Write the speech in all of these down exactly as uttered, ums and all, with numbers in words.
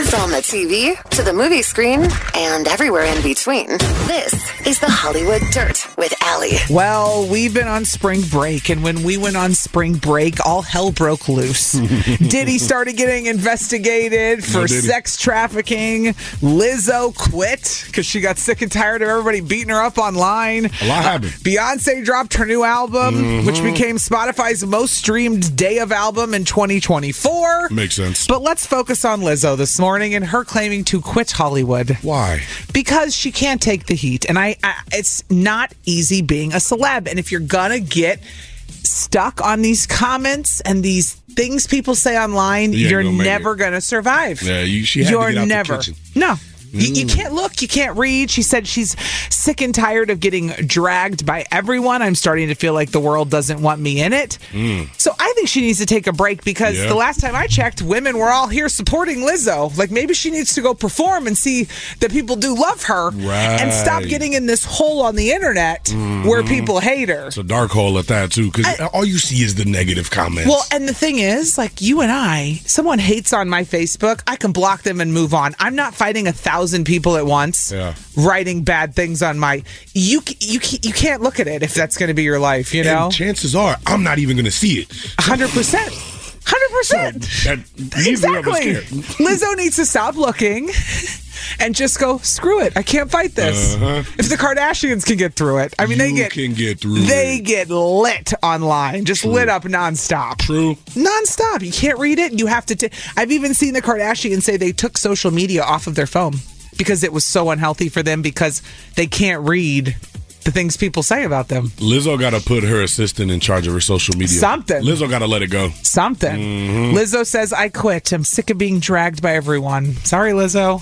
From the T V to the movie screen and everywhere in between, this is the Hollywood Dirt with Allie. Well, we've been on spring break, and when we went on spring break, all hell broke loose. Diddy started getting investigated for no, sex trafficking. Lizzo quit because she got sick and tired of everybody beating her up online. A lot happened. Beyonce dropped her new album, mm-hmm. which became Spotify's most streamed day of album in twenty twenty-four. Makes sense. But let's focus on Lizzo this morning and her claiming to quit Hollywood. Why? Because she can't take the heat. And I, I it's not easy being a celeb. And if you're going to get stuck on these comments and these things people say online, you you're never going to survive. Yeah, you, she had you're to get out never. the kitchen. No. You, you can't look. You can't read. She said she's sick and tired of getting dragged by everyone. I'm starting to feel like the world doesn't want me in it. Mm. So I think she needs to take a break because yeah. the last time I checked, women were all here supporting Lizzo. Like maybe she needs to go perform and see that people do love her right. and stop getting in this hole on the internet mm-hmm. where people hate her. It's a dark hole at that, too, because all you see is the negative comments. Well, and the thing is, like you and I, someone hates on my Facebook, I can block them and move on. I'm not fighting a thousand people at once yeah. writing bad things on my you you you can't look at it if that's going to be your life, you know. And chances are I'm not even going to see it. one hundred percent one hundred percent So that, exactly. Lizzo needs to stop looking and just go, screw it. I can't fight this. Uh-huh. If the Kardashians can get through it, I mean, you they get can get through. They it. get lit online, just True. lit up nonstop. True, nonstop. You can't read it. You have to. T- I've even seen the Kardashians say they took social media off of their phone because it was so unhealthy for them because they can't read the things people say about them. Lizzo got to put her assistant in charge of her social media. Something. Lizzo got to let it go. Something. Mm-hmm. Lizzo says, I quit. I'm sick of being dragged by everyone. Sorry, Lizzo.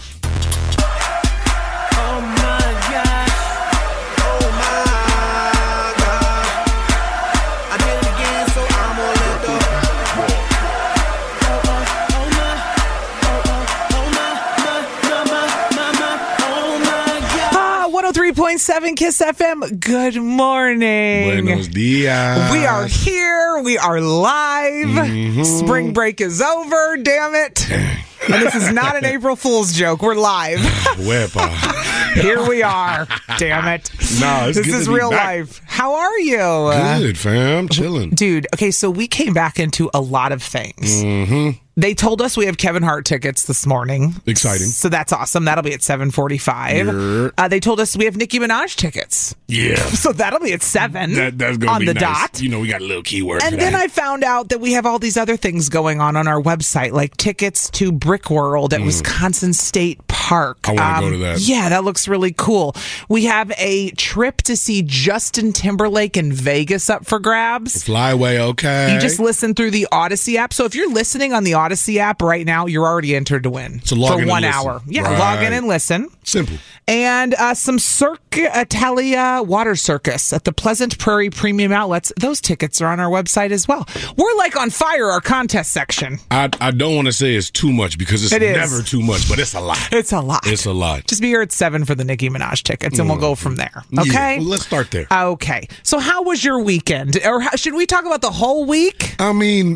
three point seven Kiss F M. Good morning. Buenos dias. We are here. We are live. Mm-hmm. Spring break is over. Damn it. And this is not an April Fool's joke. We're live. Here we are. Damn it. No, it's this good is to be real back. life. How are you? Good, fam. Chilling. Dude, okay, so we came back into a lot of things. Mm-hmm. They told us we have Kevin Hart tickets this morning. Exciting. So that's awesome. That'll be at seven forty-five. Yeah. Uh, they told us we have Nicki Minaj tickets. Yeah. So that'll be at seven that, that's gonna on be the nice. dot. You know, we got a little keyword And for then that. I found out that we have all these other things going on on our website, like tickets to Brick World at mm. Wisconsin State Park. I want to um, go to that. Yeah, that looks really cool. We have a trip to see Justin Timberlake in Vegas up for grabs. Flyway, okay. You just listen through the Odyssey app. So if you're listening on the Odyssey app right now, you're already entered to win so log for in one and hour. listen. Yeah, right. log in and listen. Simple. And uh, some Cirque Italia Water Circus at the Pleasant Prairie Premium Outlets. Those tickets are on our website as well. We're like on fire, our contest section. I, I don't want to say it's too much because it's it never too much, but it's a lot. It's a lot. It's a lot. Just be here at seven for the Nicki Minaj tickets, and mm. we'll go from there. Okay? Yeah, well, let's start there. Okay. So how was your weekend? Or how, should we talk about the whole week? I mean,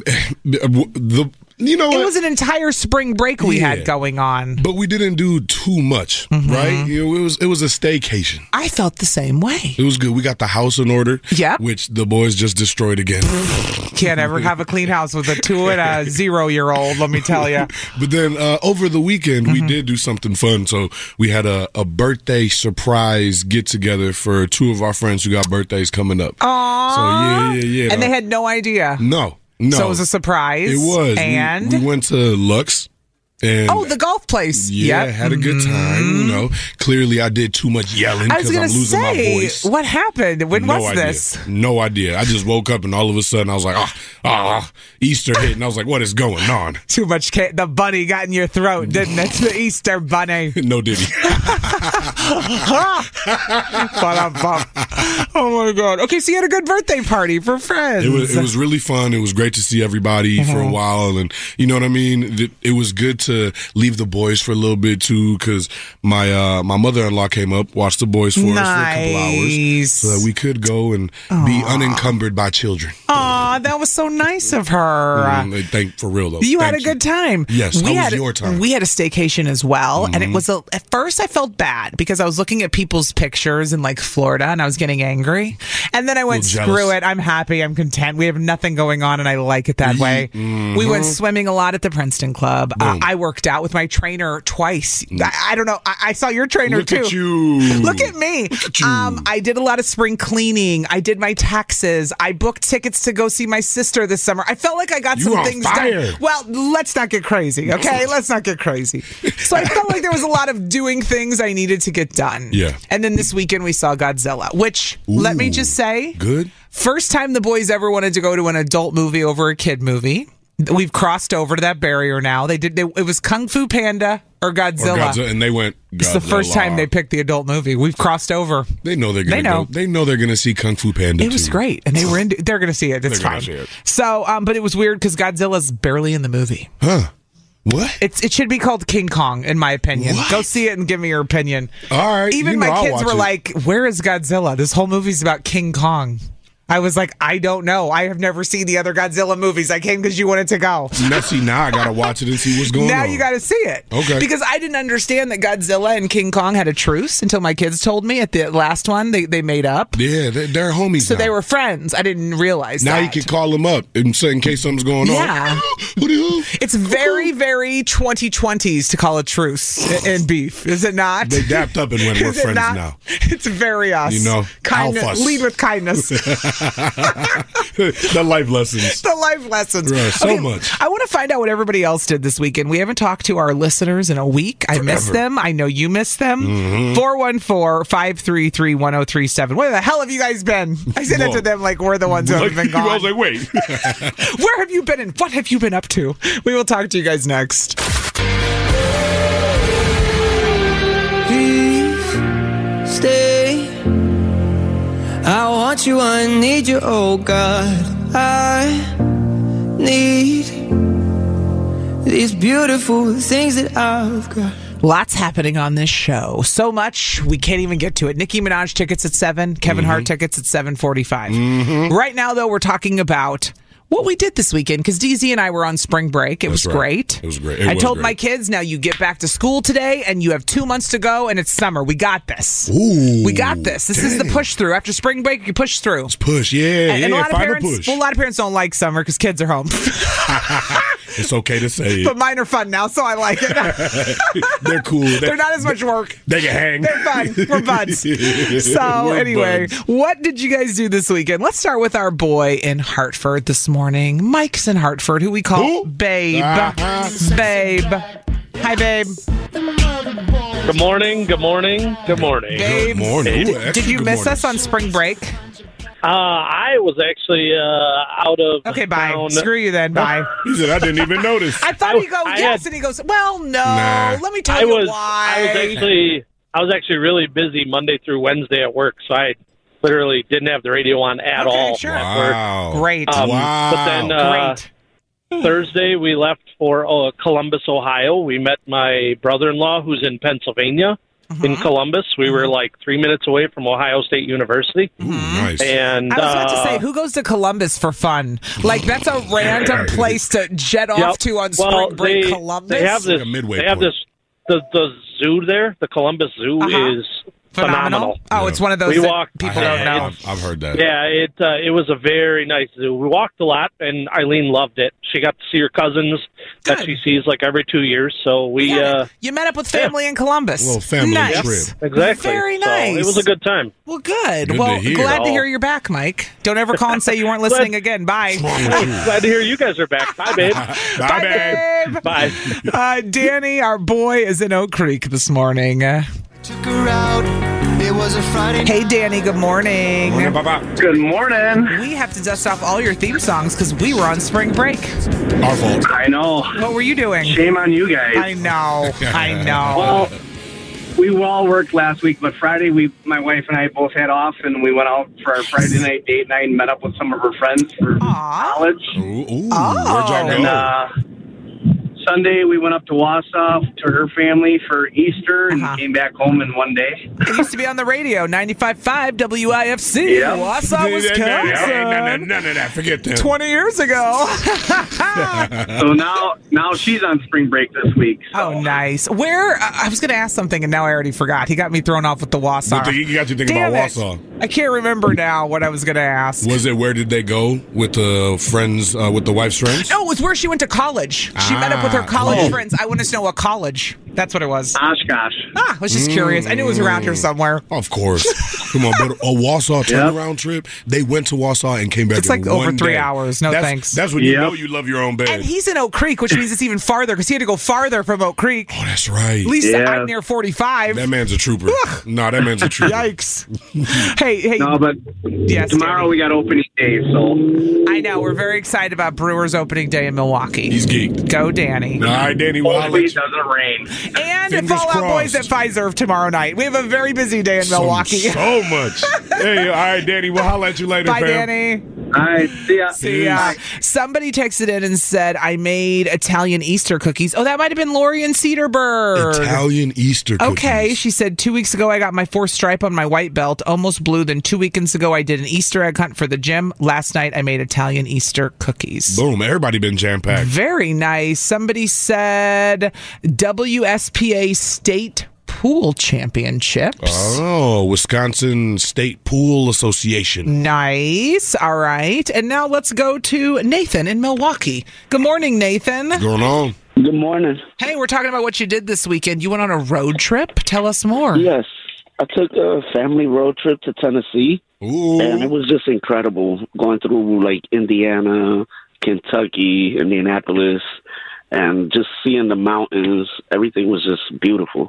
the... You know, it what? was an entire spring break we yeah. had going on, but we didn't do too much, mm-hmm. right? You know, it was it was a staycation. I felt the same way. It was good. We got the house in order, yep. which the boys just destroyed again. Can't ever have a clean house with a two and a zero year old. Let me tell you. But then uh, over the weekend, mm-hmm. we did do something fun. So we had a, a birthday surprise get together for two of our friends who got birthdays coming up. Aww. So yeah, yeah, yeah. And they had no idea. No. No. So it was a surprise. It was. And we, we went to Lux. And oh, the golf place. Yeah, yep. had a good time. You know, clearly I did too much yelling because I'm losing say, my voice. What happened? When no was idea. this? No idea. I just woke up and all of a sudden I was like, ah, ah, Easter hit. And I was like, what is going on? Too much ca- the bunny got in your throat, didn't it? The Easter bunny. No diddy. Oh my God. Okay, so you had a good birthday party for friends. It was, it was really fun. It was great to see everybody mm-hmm. for a while. And you know what I mean? It was good to to leave the boys for a little bit too, because my uh, my mother in law came up, watched the boys for nice. us for a couple hours, so that we could go and Aww. be unencumbered by children. Aw, that was so nice of her. Mm, thank for real though. You thank had a you. good time. Yes, we how had was your time? We had a staycation as well, mm-hmm. and it was a, at first I felt bad because I was looking at people's pictures in like Florida, and I was getting angry, and then I went, screw it, I'm happy, I'm content. We have nothing going on, and I like it that way. Mm-hmm. We went swimming a lot at the Princeton Club. Uh, I worked out with my trainer twice. Mm. I, I don't know. I, I saw your trainer Look too. At you. Look at me. Look at you. Um, I did a lot of spring cleaning. I did my taxes. I booked tickets to go see my sister this summer. I felt like I got you some on things fire. done. Well, let's not get crazy, okay? Let's not get crazy. So I felt like there was a lot of doing things I needed to get done. Yeah. And then this weekend we saw Godzilla, which, Ooh, let me just say, good. First time the boys ever wanted to go to an adult movie over a kid movie. We've crossed over to that barrier now. They did. They, it was Kung Fu Panda or Godzilla. Or Godzilla, and they went. Godzilla. It's the first time they picked the adult movie. We've crossed over. They know they're gonna they know. Go, they know they're gonna see Kung Fu Panda. It was too. great, and they were into. They're gonna see it. It's they're fine. See it. So, um, but it was weird because Godzilla's barely in the movie. Huh? What? It's it should be called King Kong, in my opinion. What? Go see it and give me your opinion. All right. Even you my know, kids were it. like, "Where is Godzilla? This whole movie's about King Kong." I was like, I don't know. I have never seen the other Godzilla movies. I came because you wanted to go. Now, see, now I got to watch it and see what's going now on. Now you got to see it. Okay. Because I didn't understand that Godzilla and King Kong had a truce until my kids told me at the last one they, they made up. Yeah, they're, they're homies So now. they were friends. I didn't realize now that. Now you can call them up and say in case something's going on. Yeah. It's very, very twenty twenties to call a truce in beef, is it not? They dapped up and went, we're friends not? now. It's very us. You know, kindness. Lead with kindness. The life lessons. The life lessons. Right, so okay, much. I want to find out what everybody else did this weekend. We haven't talked to our listeners in a week. I miss them. I know you miss them. four one four, five three three, one zero three seven. Where the hell have you guys been? I said that to them like we're the ones who like, have been gone. I was like, wait. Where have you been and what have you been up to? We will talk to you guys next. Please stay. I want you, I need you, oh God. I need these beautiful things that I've got. Lots happening on this show. So much, we can't even get to it. Nicki Minaj tickets at seven. Kevin mm-hmm. Hart tickets at seven forty-five. Mm-hmm. Right now, though, we're talking about what we did this weekend, because D Z and I were on spring break. It That's was right. great. It was great. It I was told great. my kids, now you get back to school today, and you have two months to go, and it's summer. We got this. Ooh, we got this. This dang. is the push through. After spring break, you push through. Let's push, yeah, and, yeah. And a lot of Find parents, a push. well, a lot of parents don't like summer because kids are home. It's okay to say it. But mine are fun now, so I like it. They're cool. They're, They're not as much work. They can hang. They're fun. We're buds. So We're anyway, buds. What did you guys do this weekend? Let's start with our boy in Hartford this morning. Mike's in Hartford, who we call Who? Babe. Uh-huh. Babe. Hi, Babe. Good morning. Good morning. Good morning. Babe, Good morning. Ooh, did, did you good miss morning. us on spring break? Uh, I was actually uh, out of Okay, bye. town. Screw you then. Bye. He said, I didn't even notice. I thought I- he'd go, I yes, had- and he goes, well, no. Nah. Let me tell I you was why. I was actually I was actually really busy Monday through Wednesday at work, so I literally didn't have the radio on at Okay, all. sure. at work. Wow. Great. Um, Wow. But then uh, Great. Thursday we left for uh, Columbus, Ohio. We met my brother-in-law who's in Pennsylvania. In Columbus, we were like three minutes away from Ohio State University. Ooh, nice. And I was about to uh, say, who goes to Columbus for fun? Like, that's a random place to jet off Yep. to on spring well, break, they, Columbus. They have this. Like a midway they have point. this. The the zoo there, the Columbus Zoo, Uh-huh. is Phenomenal. phenomenal. Oh, Yeah. it's one of those We that walked- people I don't have- know. I've, I've heard that. Yeah, it uh, it was a very nice zoo. We walked a lot, and Eileen loved it. She got to see her cousins Good. that she sees like every two years. So we, Yeah, uh, you met up with family in Columbus. A little family nice. trip. exactly. Very So nice. it was a good time. Well, good. Good well, to hear. glad to Oh. hear you're back, Mike. Don't ever call and say you weren't listening again. Bye. Glad to hear you guys are back. Bye, babe. Bye, babe. babe. Bye. Uh, Danny, our boy, is in Oak Creek this morning. Uh, Took her out. It was a Friday. hey, Danny, good morning. Morning, Papa. Good morning. We have to dust off all your theme songs because we were on spring break. Our fault. I know. What were you doing? Shame on you guys. I know. I know. Well, we all worked last week, but Friday, we, my wife and I both had off, and we went out for our Friday night date night and met up with some of her friends for Aw. college. Ooh, ooh. Oh. Where'd y'all go? And uh, Sunday, we went up to Wausau to her family for Easter and Uh-huh. came back home in one day. It used to be on the radio, ninety-five point five W I F C, Yep. Wausau, Wisconsin. None, none of that. Forget that. twenty years ago. So now, now she's on spring break this week. So. Oh, nice. Where, I I was going to ask something, and now I already forgot. He got me thrown off with the Wausau. But he got you thinking Damn about it. Wausau. I can't remember now what I was going to ask. Was it where did they go with the friends, uh, with the wife's friends? No, it was where she went to college. She met up with her Ah, college oh. friends. I wanted to know what college. That's what it was. Oshkosh. Ah, I was just curious. I knew it was around here somewhere. Of course. Come on, but a Wausau turnaround trip, they went to Wausau and came back It's in like over one three day. hours. No that's, thanks. That's when you Yep. know you love your own bed. And he's in Oak Creek, which means it's even farther because he had to go farther from Oak Creek. oh, that's right. At least Yeah. I'm near forty-five. That man's a trooper. no, that man's a trooper. Yikes. hey, hey. No, but Yes, tomorrow Danny. we got opening day, so I know. We're very excited about Brewers opening day in Milwaukee. He's geeked. Go, Danny. All right, Danny. Well, I'll hopefully let it you- doesn't rain. And Fingers Fallout Boys at crossed. Pfizer tomorrow night. We have a very busy day in Milwaukee. So, so much. Hey, all right, Danny. We'll holler at you later, Bye, fam. Danny. All right, see ya. See ya. Somebody texted in and said, I made Italian Easter cookies. Oh, that might have been Lori in Cedarburg. Italian Easter cookies. Okay, she said, two weeks ago I got my fourth stripe on my white belt, almost blue. Then two weekends ago I did an Easter egg hunt for the gym. Last night I made Italian Easter cookies. Boom. Everybody been jam-packed. Very nice. Somebody said W S P A State Pool Championships. Oh, Wisconsin State Pool Association. Nice. All right. And now let's go to Nathan in Milwaukee. Good morning, Nathan. What's going on? Good morning. Hey, we're talking about what you did this weekend. You went on a road trip. Tell us more. Yes, I took a family road trip to Tennessee, Ooh. and it was just incredible going through like Indiana, Kentucky, Indianapolis, and just seeing the mountains. Everything was just beautiful.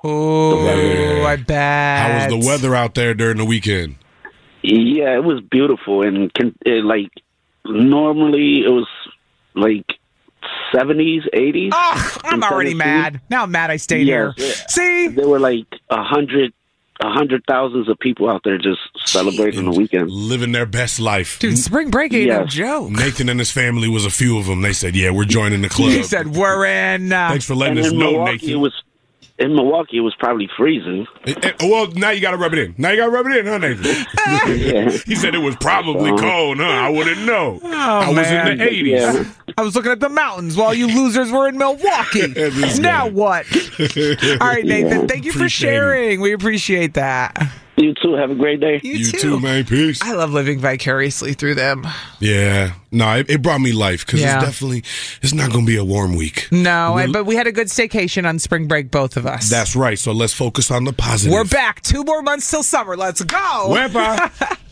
Oh, I bet. How was the weather out there during the weekend? Yeah, it was beautiful, and can, it, like normally it was like seventies, eighties. Oh, I'm in already Tennessee. mad. Now I'm mad I stayed Yes. here. See? There were like a hundred, a hundred thousands of people out there just celebrating the weekend. Living their best life. Dude, spring break ain't no Yes. joke. Nathan and his family was a few of them. They said, yeah, we're joining the club. He said, we're in. Uh, Thanks for letting And us in know, Milwaukee, Nathan. it was in Milwaukee. It was probably freezing. Eh, eh, well, now you got to rub it in. Now you got to rub it in, huh, Nathan? Yeah. He said it was probably Uh-huh. cold, huh? I wouldn't know. I was man. in the eighties. Yeah. I was looking at the mountains while you losers were in Milwaukee. This Now guy. what? All right, Nathan, Yeah. thank you for Appreciate it. sharing. We appreciate that. You too. Have a great day. You, You too, man. Peace. I love living vicariously through them. Yeah. No, it, it brought me life because Yeah. it's definitely, it's not going to be a warm week. No, I, but we had a good staycation on spring break, both of us. That's right. So let's focus on the positive. We're back. Two more months till summer. Let's go. Wepa.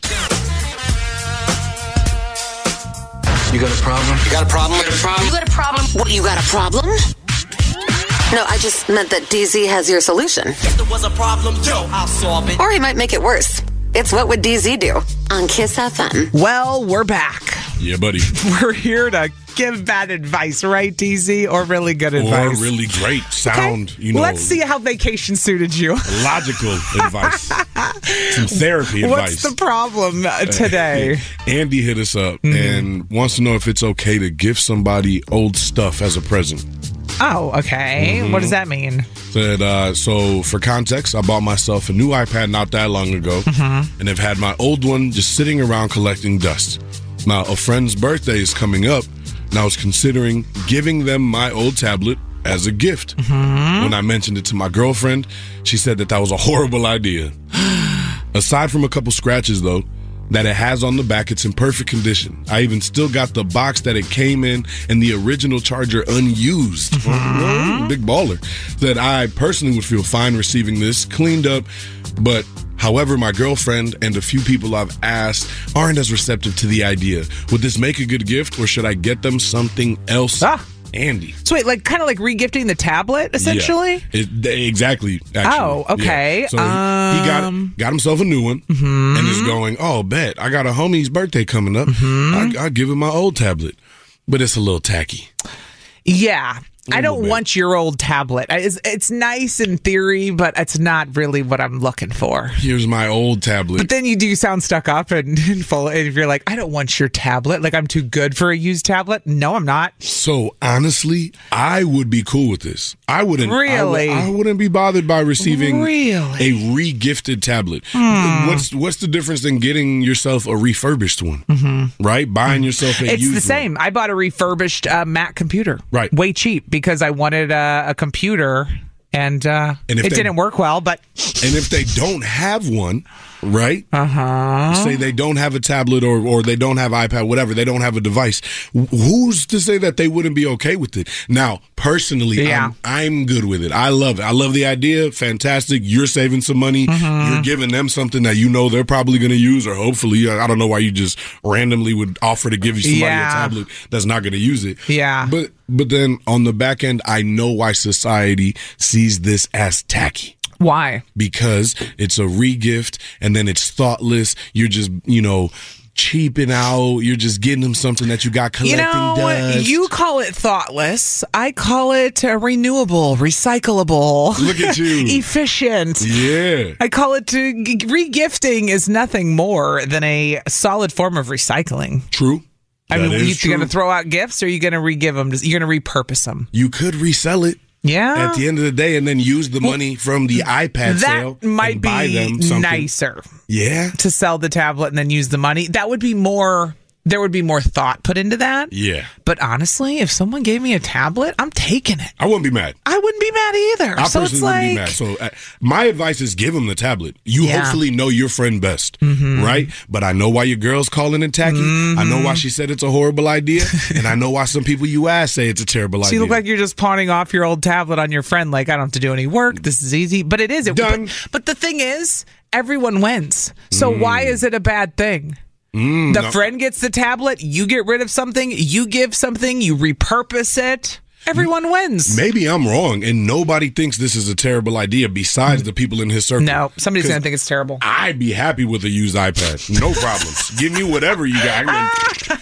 You got a problem? You got a problem? You got a problem? You got a problem? What, you got a problem? No, I just meant that D Z has your solution. If there was a problem, yo, I'll solve it. Or he might make it worse. It's What Would D Z Do? On Kiss F M. Well, we're back. Yeah, buddy. We're here to give bad advice, right, D Z? Or really good Or advice? really great sound, Okay. you know. Let's see how vacation suited you. Logical advice. Some therapy What's advice. the problem uh, today? Andy hit us up Mm-hmm. and wants to know if it's okay to give somebody old stuff as a present. Oh, okay. Mm-hmm. What does that mean? Said, uh, so for context, I bought myself a new iPad not that long ago, Mm-hmm. and have had my old one just sitting around collecting dust. Now, a friend's birthday is coming up, and I was considering giving them my old tablet as a gift. Mm-hmm. When I mentioned it to my girlfriend, she said that that was a horrible idea. Aside from a couple scratches, though, that it has on the back, it's in perfect condition. I even still got the box that it came in and the original charger unused. Mm-hmm. Big baller. That I personally would feel fine receiving this, cleaned up, but however, my girlfriend and a few people I've asked aren't as receptive to the idea. Would this make a good gift, or should I get them something else? Ah. Andy. So wait, like kind of like regifting the tablet, essentially? Yeah. It, exactly. Actually. Oh, okay. Yeah. So he got Um, got himself a new one Mm-hmm. and is going, oh, bet. I got a homie's birthday coming up. Mm-hmm. I, I'll give him my old tablet. But it's a little tacky. Yeah. I don't want your old tablet. It's, it's nice in theory, but it's not really what I'm looking for. Here's my old tablet. But then you do sound stuck up and, and full. And if you're like, I don't want your tablet, like I'm too good for a used tablet. No, I'm not. So honestly, I would be cool with this. I wouldn't. Really? I, would, I wouldn't be bothered by receiving really? a re-gifted tablet. Hmm. What's what's the difference in getting yourself a refurbished one? Mm-hmm. Right? Buying yourself a It's used the same. one. I bought a refurbished uh, Mac computer. Right. Way cheap because I wanted a, a computer and, uh, and if it they, didn't work well, but. And if they don't have one, right? Uh-huh. Say they don't have a tablet or, or they don't have iPad, whatever, they don't have a device. Who's to say that they wouldn't be okay with it? Now, personally, yeah. I'm, I'm good with it. I love it. I love the idea. Fantastic. You're saving some money. Mm-hmm. You're giving them something that you know they're probably going to use, or hopefully. I don't know why you just randomly would offer to give you somebody yeah. a tablet that's not going to use it. Yeah. But but then on the back end, I know why society sees this as tacky. Why? Because it's a re-gift and then it's thoughtless. You're just, you know, cheaping out. You're just getting them something that you got collecting you know, dust. You call it thoughtless. I call it uh, renewable, recyclable. Look at you. Efficient. Yeah. I call it to, re-gifting is nothing more than a solid form of recycling. True. I that mean, is you going true. to throw out gifts or are you going to re-give them? You're going to repurpose them. You could resell it. Yeah. At the end of the day, and then use the money from the iPad that sale might and be buy them something. nicer. Yeah. To sell the tablet and then use the money. That would be more. There would be more thought put into that. Yeah. But honestly, if someone gave me a tablet, I'm taking it. I wouldn't be mad. I wouldn't be mad either. I so personally it's wouldn't like, be mad. So uh, my advice is give them the tablet. You Yeah. hopefully know your friend best, Mm-hmm. right? But I know why your girl's calling it tacky. Mm-hmm. I know why she said it's a horrible idea. And I know why some people you ask say it's a terrible So idea. you look like you're just pawning off your old tablet on your friend. Like, I don't have to do any work. This is easy. But it is. It, Done. But, but the thing is, everyone wins. So why is it a bad thing? Mm, the no. friend gets the tablet. You get rid of something. You give something. You repurpose it. Everyone wins. Maybe I'm wrong, and nobody thinks this is a terrible idea besides the people in his circle. No, somebody's 'Cause going to think it's terrible. I'd be happy with a used iPad. No problems. Give me whatever you got.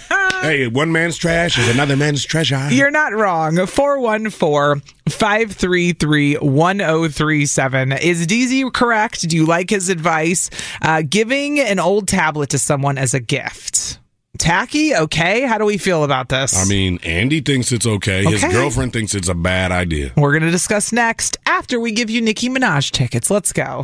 Hey, one man's trash is another man's treasure. You're not wrong. four one four, five three three, one zero three seven. Is D Z correct? Do you like his advice? Uh, giving an old tablet to someone as a gift. Tacky? Okay. How do we feel about this? I mean, Andy thinks it's okay. His Okay. girlfriend thinks it's a bad idea. We're going to discuss next after we give you Nicki Minaj tickets. Let's go.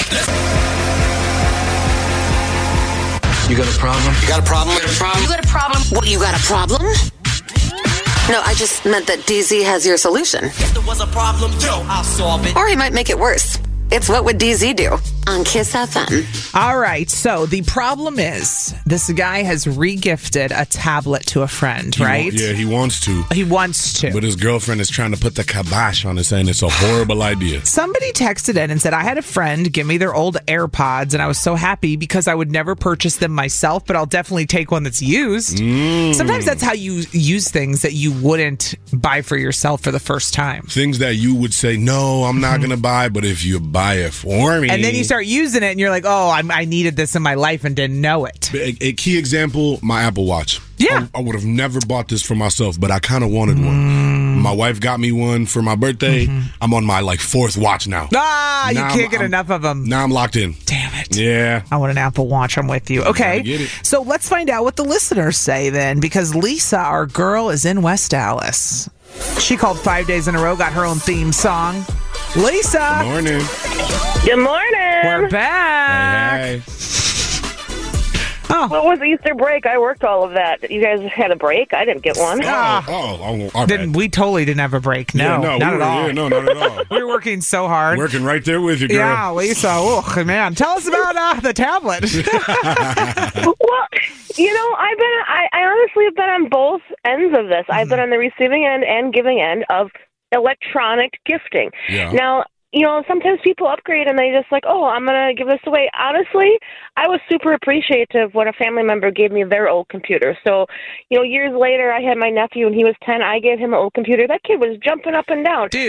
You got a problem? You got a problem? You got a problem? You got a problem? What, you got a problem? No, I just meant that D Z has your solution. If there was a problem, yo, I'll solve it. Or he might make it worse. It's What Would D Z Do on Kiss F M. All right. So the problem is this guy has re-gifted a tablet to a friend, He wa- right? yeah, he wants to. He wants to. But his girlfriend is trying to put the kibosh on it, saying it's a horrible idea. Somebody texted in and said, I had a friend give me their old AirPods, and I was so happy because I would never purchase them myself, but I'll definitely take one that's used. Mm. Sometimes that's how you use things that you wouldn't buy for yourself for the first time. Things that you would say, no, I'm not going to buy, but if you buy it for me. And then you start using it, and you're like, oh, I'm, I needed this in my life and didn't know it. A, a key example, my Apple Watch. Yeah. I, I would have never bought this for myself, but I kind of wanted Mm. one. My wife got me one for my birthday. Mm-hmm. I'm on my like fourth watch now. Ah, you Now can't I'm- get I'm- enough of them. Now I'm locked in. Damn it. Yeah. I want an Apple Watch. I'm with you. Okay. Gotta get it. So let's find out what the listeners say then, because Lisa, our girl, is in West Dallas. She called five days in a row, got her own theme song. Lisa, Good morning. Good morning. we're back. Hey, hey. Oh, What was Easter break? I worked all of that. You guys had a break? I didn't get one. Ah. Oh, oh, oh, our didn't bad. we totally didn't have a break? No, Yeah, no, not we at were, all. Yeah, no, not at all. We were working so hard. Working right there with you, girl. Yeah, Lisa. Oh man, tell us about uh, the tablet. Well, you know, I've been, I, I honestly have been on both ends of this. I've been on the receiving end and giving end of electronic gifting. Yeah. Now, you know, sometimes people upgrade and they just like, oh, I'm going to give this away. Honestly, I was super appreciative when a family member gave me their old computer. So, you know, years later, I had my nephew and he was ten. I gave him an old computer. That kid was jumping up and down. Dude,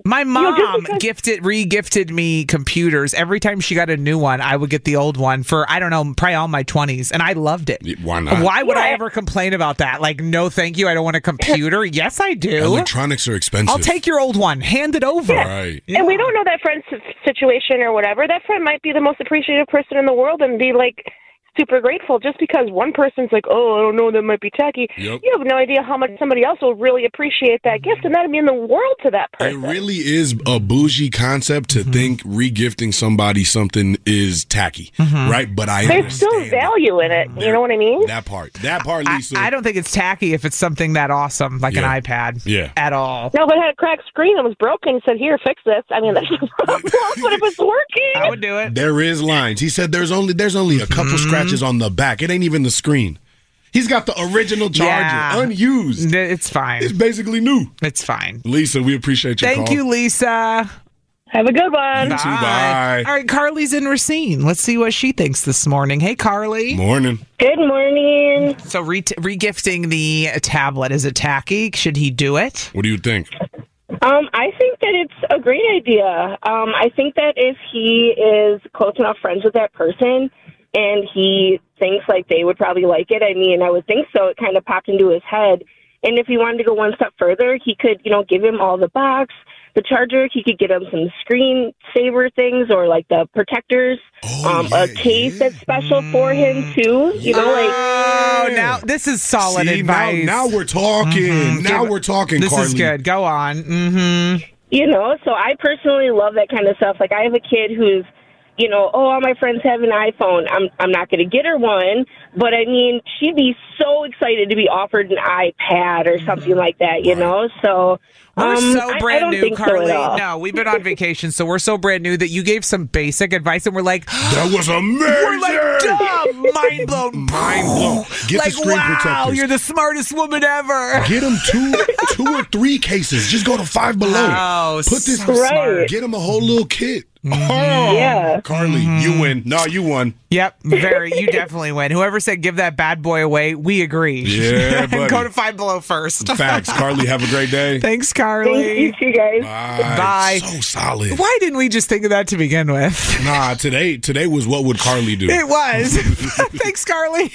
My mom You know, just because- gifted, re-gifted me computers. Every time she got a new one, I would get the old one for, I don't know, probably all my twenties, and I loved it. Why not? Why would Yeah. I ever complain about that? Like, no, thank you. I don't want a computer. Yes, I do. Electronics are expensive. I'll take your old one. Hand it over. Right. And we don't know that friend's situation or whatever. That friend might be the most appreciative person in the world and be like super grateful just because one person's like, oh, I don't know, that might be tacky. Yep. You have no idea how much somebody else will really appreciate that gift, and that'd mean the world to that It person. really is a bougie concept to Mm-hmm. think re-gifting somebody something is tacky, Mm-hmm. right? But I There's still understand value in it. You know what I mean? that part. That part, I, Lisa. I don't think it's tacky if it's something that awesome, like Yeah. an iPad. Yeah. At all. No, but it had a cracked screen and was broken. Said, here, fix this. I mean, that's no problem. But if it's working, I would do it. There is lines. He said there's only there's only a couple Mm-hmm. scratches on the back. It ain't even the screen. He's got the original charger, Yeah. unused. It's fine. It's basically new. It's fine. Lisa, we appreciate your Thank call. you, Lisa. have a good one. You too, bye. All right, Carly's in Racine. Let's see what she thinks this morning. Hey, Carly. Morning. Good morning. So re- regifting the tablet, is it tacky? Should he do it? What do you think? Um, I think that it's a great idea. Um, I think that if he is close enough friends with that person and he thinks like they would probably like it, I mean, I would think so. It kind of popped into his head. And if he wanted to go one step further, he could, you know, give him all the box, the charger. He could get him some screen saver things or like the protectors, Oh, um, yeah, a case yeah. that's special for him too. You know, like Oh, now this is solid See, now, advice. now we're talking. Mhm. Now Give- we're talking, This Carly. is good. Go on. Mm-hmm. you know, so I personally love that kind of stuff. Like I have a kid who's, you know, oh, all my friends have an iPhone. I'm I'm not going to get her one, but I mean, she'd be so excited to be offered an iPad or something like that, you Right. know? So We're um, so I- I brand don't new, think so at Carly. all. No, we've been on vacation, so we're so brand new that you gave some basic advice, and we're like, That was amazing. we're like, duh, mind blown, Mind blown. Get like, the screen wow, protectors. you're the smartest woman ever. Get him two, two or three cases. Just go to Five Below. Oh, Put this. so Right. smart. Get him a whole little kit. Mm-hmm. Oh, Yeah. Carly, you win. No, you won. Yep, very. You definitely win. Whoever said give that bad boy away, we agree. Yeah, buddy. Go to Five Below first. Facts. Carly, have a great day. Thanks, Thank you Carly. too, guys. Bye. Bye. So solid. Why didn't we just think of that to begin with? Nah, today today was what would Carly do? It was. Thanks, Carly.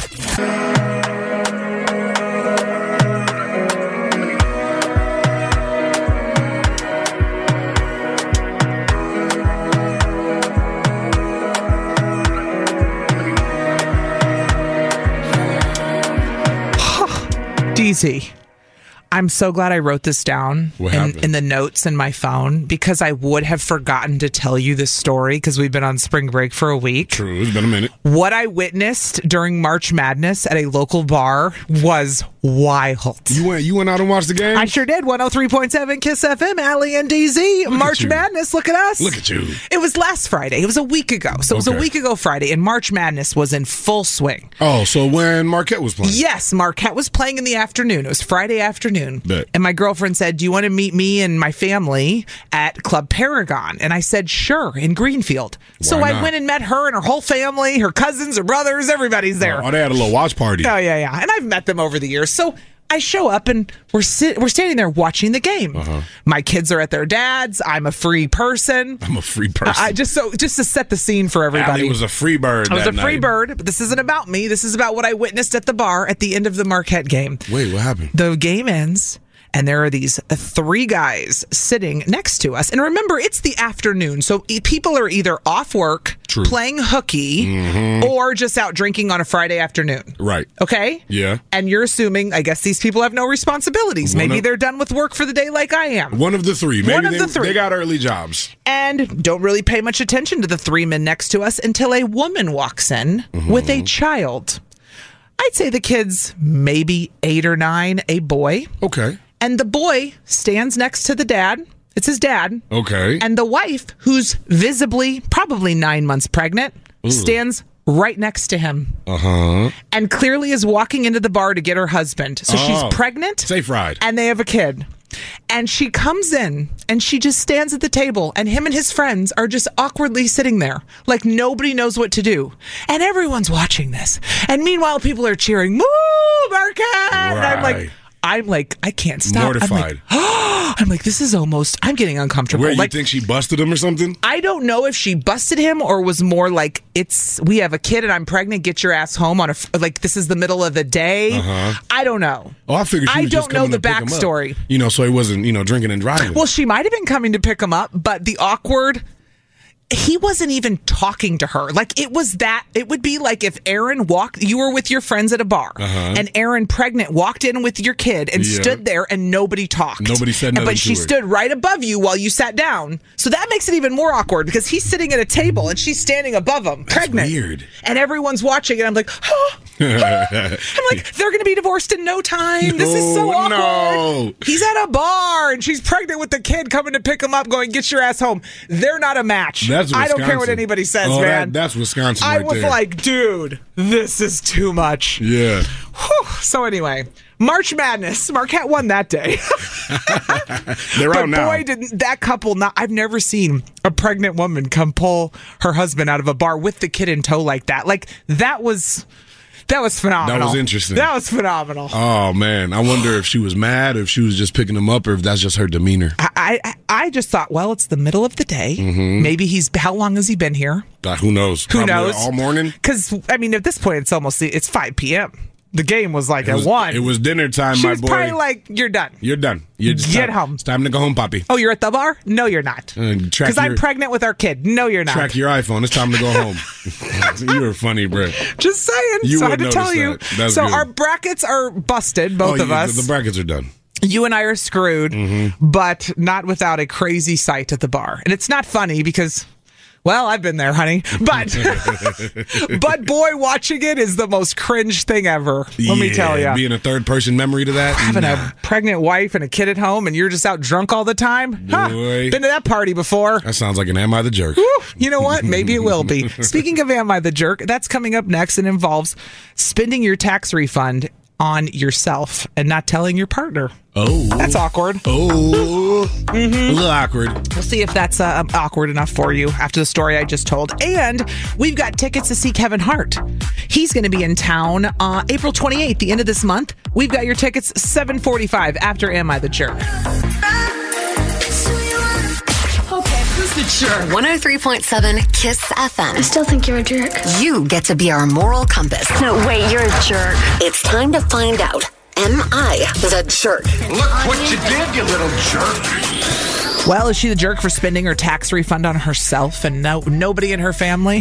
D Z, I'm so glad I wrote this down What in, happened? in the notes in my phone because I would have forgotten to tell you this story because we've been on spring break for a week. True. It's been a minute. What I witnessed during March Madness at a local bar was wild. You went you went out and watched the game? I sure did. one oh three point seven Kiss F M, Allie and D Z. March you. Madness, look at us. Look at you. It was last Friday. It was a week ago. So it was a Okay. week ago Friday, and March Madness was in full swing. Oh, so when Marquette was playing. Yes, Marquette was playing in the afternoon. It was Friday afternoon. Bet. And my girlfriend said, do you want to meet me and my family at Club Paragon? And I said, sure, in Greenfield. So Why I not? went and met her and her whole family, her cousins, her brothers, everybody's there. Oh, they had a little watch party. Oh, yeah, yeah. And I've met them over the years. So I show up and we're sit- we're standing there watching the game. Uh-huh. My kids are at their dad's. I'm a free person. I'm a free person. I just so just to set the scene for everybody. Allie was a free bird. I was a that free night. bird, but this isn't about me. This is about what I witnessed at the bar at the end of the Marquette game. Wait, what happened? The game ends, and there are these three guys sitting next to us. And remember, it's the afternoon, so e- people are either off work, True. playing hooky, or just out drinking on a Friday afternoon. Right. Okay? Yeah. And you're assuming, I guess these people have no responsibilities. One Maybe of- they're done with work for the day like I am. One of the three. Maybe One of they, the three. They got early jobs. And don't really pay much attention to the three men next to us until a woman walks in Mm-hmm. with a child. I'd say the kid's maybe eight or nine, a boy. Okay. And the boy stands next to the dad. It's his dad. Okay. And the wife, who's visibly probably nine months pregnant, stands right next to him. Uh-huh. And clearly is walking into the bar to get her husband. So Oh. she's pregnant. Safe ride. And they have a kid. And she comes in and she just stands at the table, and him and his friends are just awkwardly sitting there like nobody knows what to do. And everyone's watching this. And meanwhile, people are cheering, "Woo, Marquette!" And I'm like, Right. I'm like, I can't stop. Mortified. I'm like, oh, I'm like, this is almost, I'm getting uncomfortable. Where, you like, think she busted him or something? I don't know if she busted him or was more like, it's, we have a kid and I'm pregnant, get your ass home on a, like, this is the middle of the day. Uh-huh. I don't know. Oh, I figured she I was don't just know coming the to pick him up. backstory. You know, so he wasn't, you know, drinking and driving. Well, she might have been coming to pick him up, but the awkward, he wasn't even talking to her. Like, it was that, it would be like if Aaron walked, you were with your friends at a bar, Uh-huh. and Aaron, pregnant, walked in with your kid and Yeah. stood there and nobody talked. Nobody said And- nothing But she to her. stood right above you while you sat down. So that makes it even more awkward because he's sitting at a table and she's standing above him, pregnant. weird. And everyone's watching and I'm like, oh. I'm like, they're going to be divorced in no time. This is so No, awkward. no. He's at a bar and she's pregnant with the kid coming to pick him up, going, get your ass home. They're not a match. That's I don't care what Wisconsin. anybody says, Oh, man. that- that's Wisconsin I right was there. like, dude, this is too much. Yeah. Whew. So anyway, March Madness. Marquette won that day. They're but out now. boy, didn't that couple not. I've never seen a pregnant woman come pull her husband out of a bar with the kid in tow like that. Like, that was... That was phenomenal. That was interesting. That was phenomenal. Oh, man. I wonder if she was mad or if she was just picking him up or if that's just her demeanor. I, I I just thought, well, it's the middle of the day. Mhm. Maybe he's, how long has he been here? Uh, who knows? Who Probably knows? all morning? Because, I mean, at this point, it's almost, it's five p.m. The game was like It at was, one. it was dinner time, She my was boy. probably like, you're done. You're done. You're just Get time- home. It's time to go home, Poppy. Oh, you're at the bar? No, you're not. Uh, track Because I'm your- pregnant with our kid. No, you're not. Track your iPhone. It's time to go home. You were funny, bro. Just saying. You so I would had to tell notice you. that. That's so good. our brackets are busted, both Oh, of you- us. The, the brackets are done. You and I are screwed, Mm-hmm. but not without a crazy sight at the bar. And it's not funny because, well, I've been there, honey. But, but boy, watching it is the most cringe thing ever. Let me Yeah, tell you. Being a third person memory to that. Having nah. a pregnant wife and a kid at home and you're just out drunk all the time? Huh, Boy. been to that party before. That sounds like an Am I the Jerk? Whew, you know what? Maybe it will be. Speaking of Am I the Jerk, that's coming up next and involves spending your tax refund on yourself and not telling your partner. Oh. That's awkward. Oh. A little awkward. We'll see if that's uh, awkward enough for you after the story I just told. And we've got tickets to see Kevin Hart. He's going to be in town uh, April twenty-eighth, the end of this month. We've got your tickets seven forty-five after Am I the Jerk? Okay, who's the jerk? one oh three point seven KISS F M. I still think you're a jerk. You get to be our moral compass. No, wait, you're a jerk. It's time to find out. Am I the jerk? Look what you did, you little jerk. Well, is she the jerk for spending her tax refund on herself and no nobody in her family?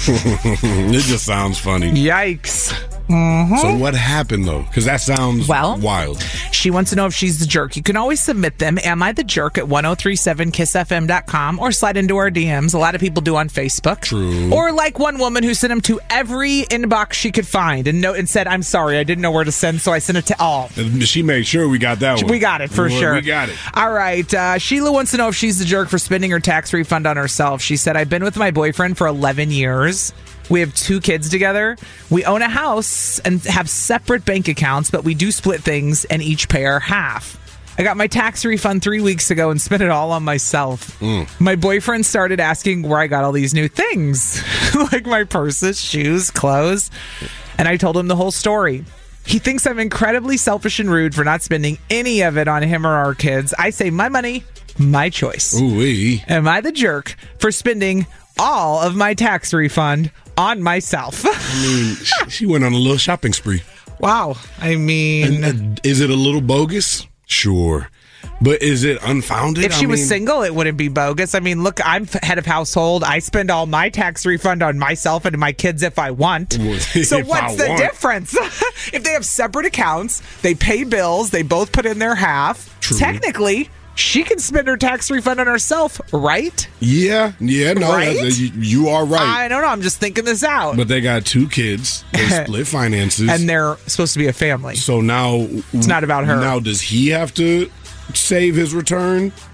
It just sounds funny. Yikes. So what happened, though? Because that sounds Well, wild. She wants to know if she's the jerk. You can always submit them. Am I the jerk at ten thirty-seven kiss f m dot com or slide into our D Ms. A lot of people do on Facebook. True. Or like one woman who sent them to every inbox she could find and no, and said, I'm sorry, I didn't know where to send, so I sent it to all. She made sure we got that one. We got it for Well, sure. We got it. All right. Uh, Sheila wants to know if she's the jerk for spending her tax refund on herself. She said, I've been with my boyfriend for eleven years. We have two kids together. We own a house and have separate bank accounts, but we do split things and each pay our half. I got my tax refund three weeks ago and spent it all on myself. Mm. My boyfriend started asking where I got all these new things, like my purses, shoes, clothes. And I told him the whole story. He thinks I'm incredibly selfish and rude for not spending any of it on him or our kids. I say my money, my choice. Ooh-wee. Am I the jerk for spending all of my tax refund on myself? I mean, she- she went on a little shopping spree. Wow. I mean, And, uh, is it a little bogus? Sure. But is it unfounded? if she I was mean, single, it wouldn't be bogus. I mean, look, I'm f- head of household. I spend all my tax refund on myself and my kids if I want. So If what's I the want. difference? If they have separate accounts, they pay bills, they both put in their half. True. Technically, she can spend her tax refund on herself, right? Yeah, yeah, no, Right? that- you, you are right. I don't know. I'm just thinking this out. But they got two kids. They split finances. And they're supposed to be a family. So now It's not about her. Now does he have to save his return?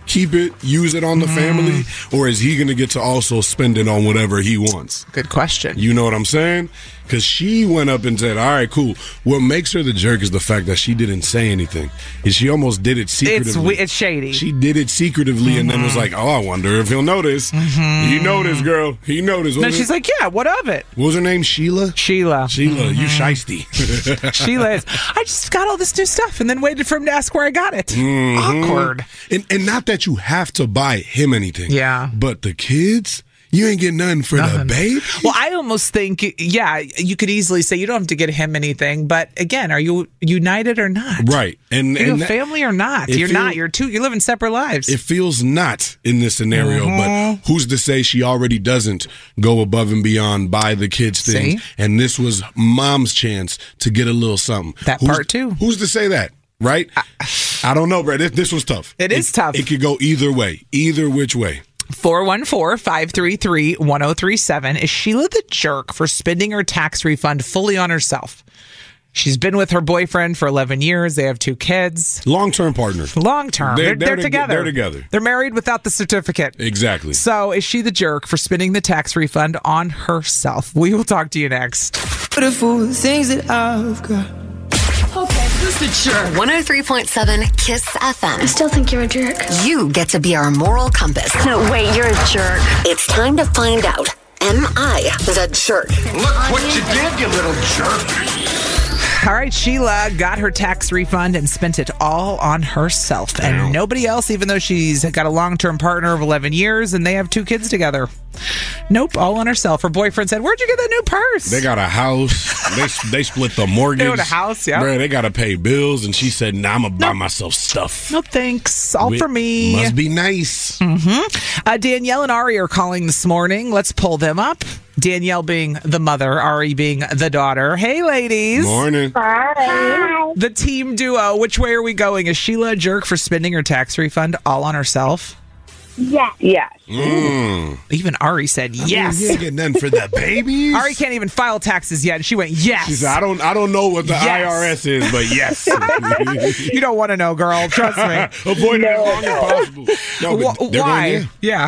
keep it, use it on the mm. family, or is he going to get to also spend it on whatever he wants? Good question. You know what I'm saying? Because she went up and said, all right, cool. What makes her the jerk is the fact that she didn't say anything. And she almost did it secretively. It's, it's shady. She did it secretively mm-hmm. and then was like, oh, I wonder if he'll notice. Mm-hmm. He noticed, girl. He noticed. Then she's like, yeah, what of it? What was her name? Sheila? Sheila. Sheila, mm-hmm. you shiesty. Sheila is. I just got all this new stuff and then waited for him to ask where I got it. Mm-hmm. Awkward. And, and not that you have to buy him anything. Yeah. But the kids... You ain't getting nothing for nothing. The baby? Well, I almost think, yeah, you could easily say you don't have to get him anything. But again, are you united or not? Right. And, are you and a family or not? You're feel, not. You're two. You're living separate lives. It feels not in this scenario. Mm-hmm. But who's to say she already doesn't go above and beyond, buy the kids things? See? And this was mom's chance to get a little something. That who's, part too. Who's to say that? Right? I, I don't know, Brad. This, this was tough. It is it, tough. It could go either way. Either which way. four one four, five three three, one zero three seven. Is Sheila the jerk for spending her tax refund fully on herself? She's been with her boyfriend for eleven years. They have two kids. Long-term partners. Long-term. They're, they're, they're together. They're together. They're married without the certificate. Exactly. So is she the jerk for spending the tax refund on herself? We will talk to you next. Beautiful things that I've got. Okay, who's the jerk? one oh three point seven KISS F M. I still think you're a jerk. You get to be our moral compass. No, wait, you're a jerk. It's time to find out. Am I the jerk? Look what you did, you little jerk. All right, Sheila got her tax refund and spent it all on herself and nobody else, even though she's got a long-term partner of eleven years and they have two kids together. Nope, all on herself. Her boyfriend said, where'd you get that new purse? They got a house. they they split the mortgage. They own a house, yeah. Bruh, they got to pay bills. And she said, nah, I'm going to buy nope. myself stuff. No thanks. All it for me. Must be nice. Mm-hmm. Uh, Danielle and Ari are calling this morning. Let's pull them up. Danielle being the mother, Ari being the daughter. Hey, ladies. Morning. Hi. The team duo. Which way are we going? Is Sheila a jerk for spending her tax refund all on herself? Yes. Yes. Mm. Even Ari said yes. I mean, you ain't getting nothing for that, baby. Ari can't even file taxes yet, and she went yes. She said, I don't, I don't know what the yes. I R S is, but yes. You don't want to know, girl. Trust me. Avoid it as long as possible. No, but Wh- why? Going, yeah. yeah.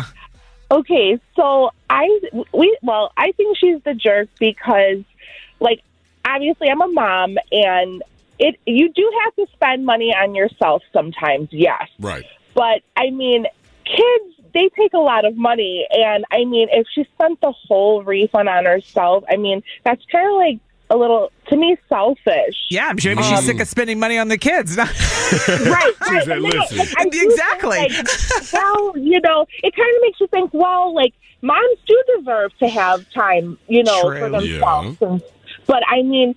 Okay, so I we well, I think she's the jerk because, like, obviously I'm a mom, and it you do have to spend money on yourself sometimes, yes. Right. But I mean, kids, they take a lot of money, and I mean, if she spent the whole refund on herself, I mean, that's kind of like a little, to me, selfish. Yeah, maybe um, she's sick of spending money on the kids. right, right. Said, listen. Like, exactly. Think, like, well, you know, it kind of makes you think, well, like, moms do deserve to have time, you know, True. for themselves. Yeah. And, but, I mean...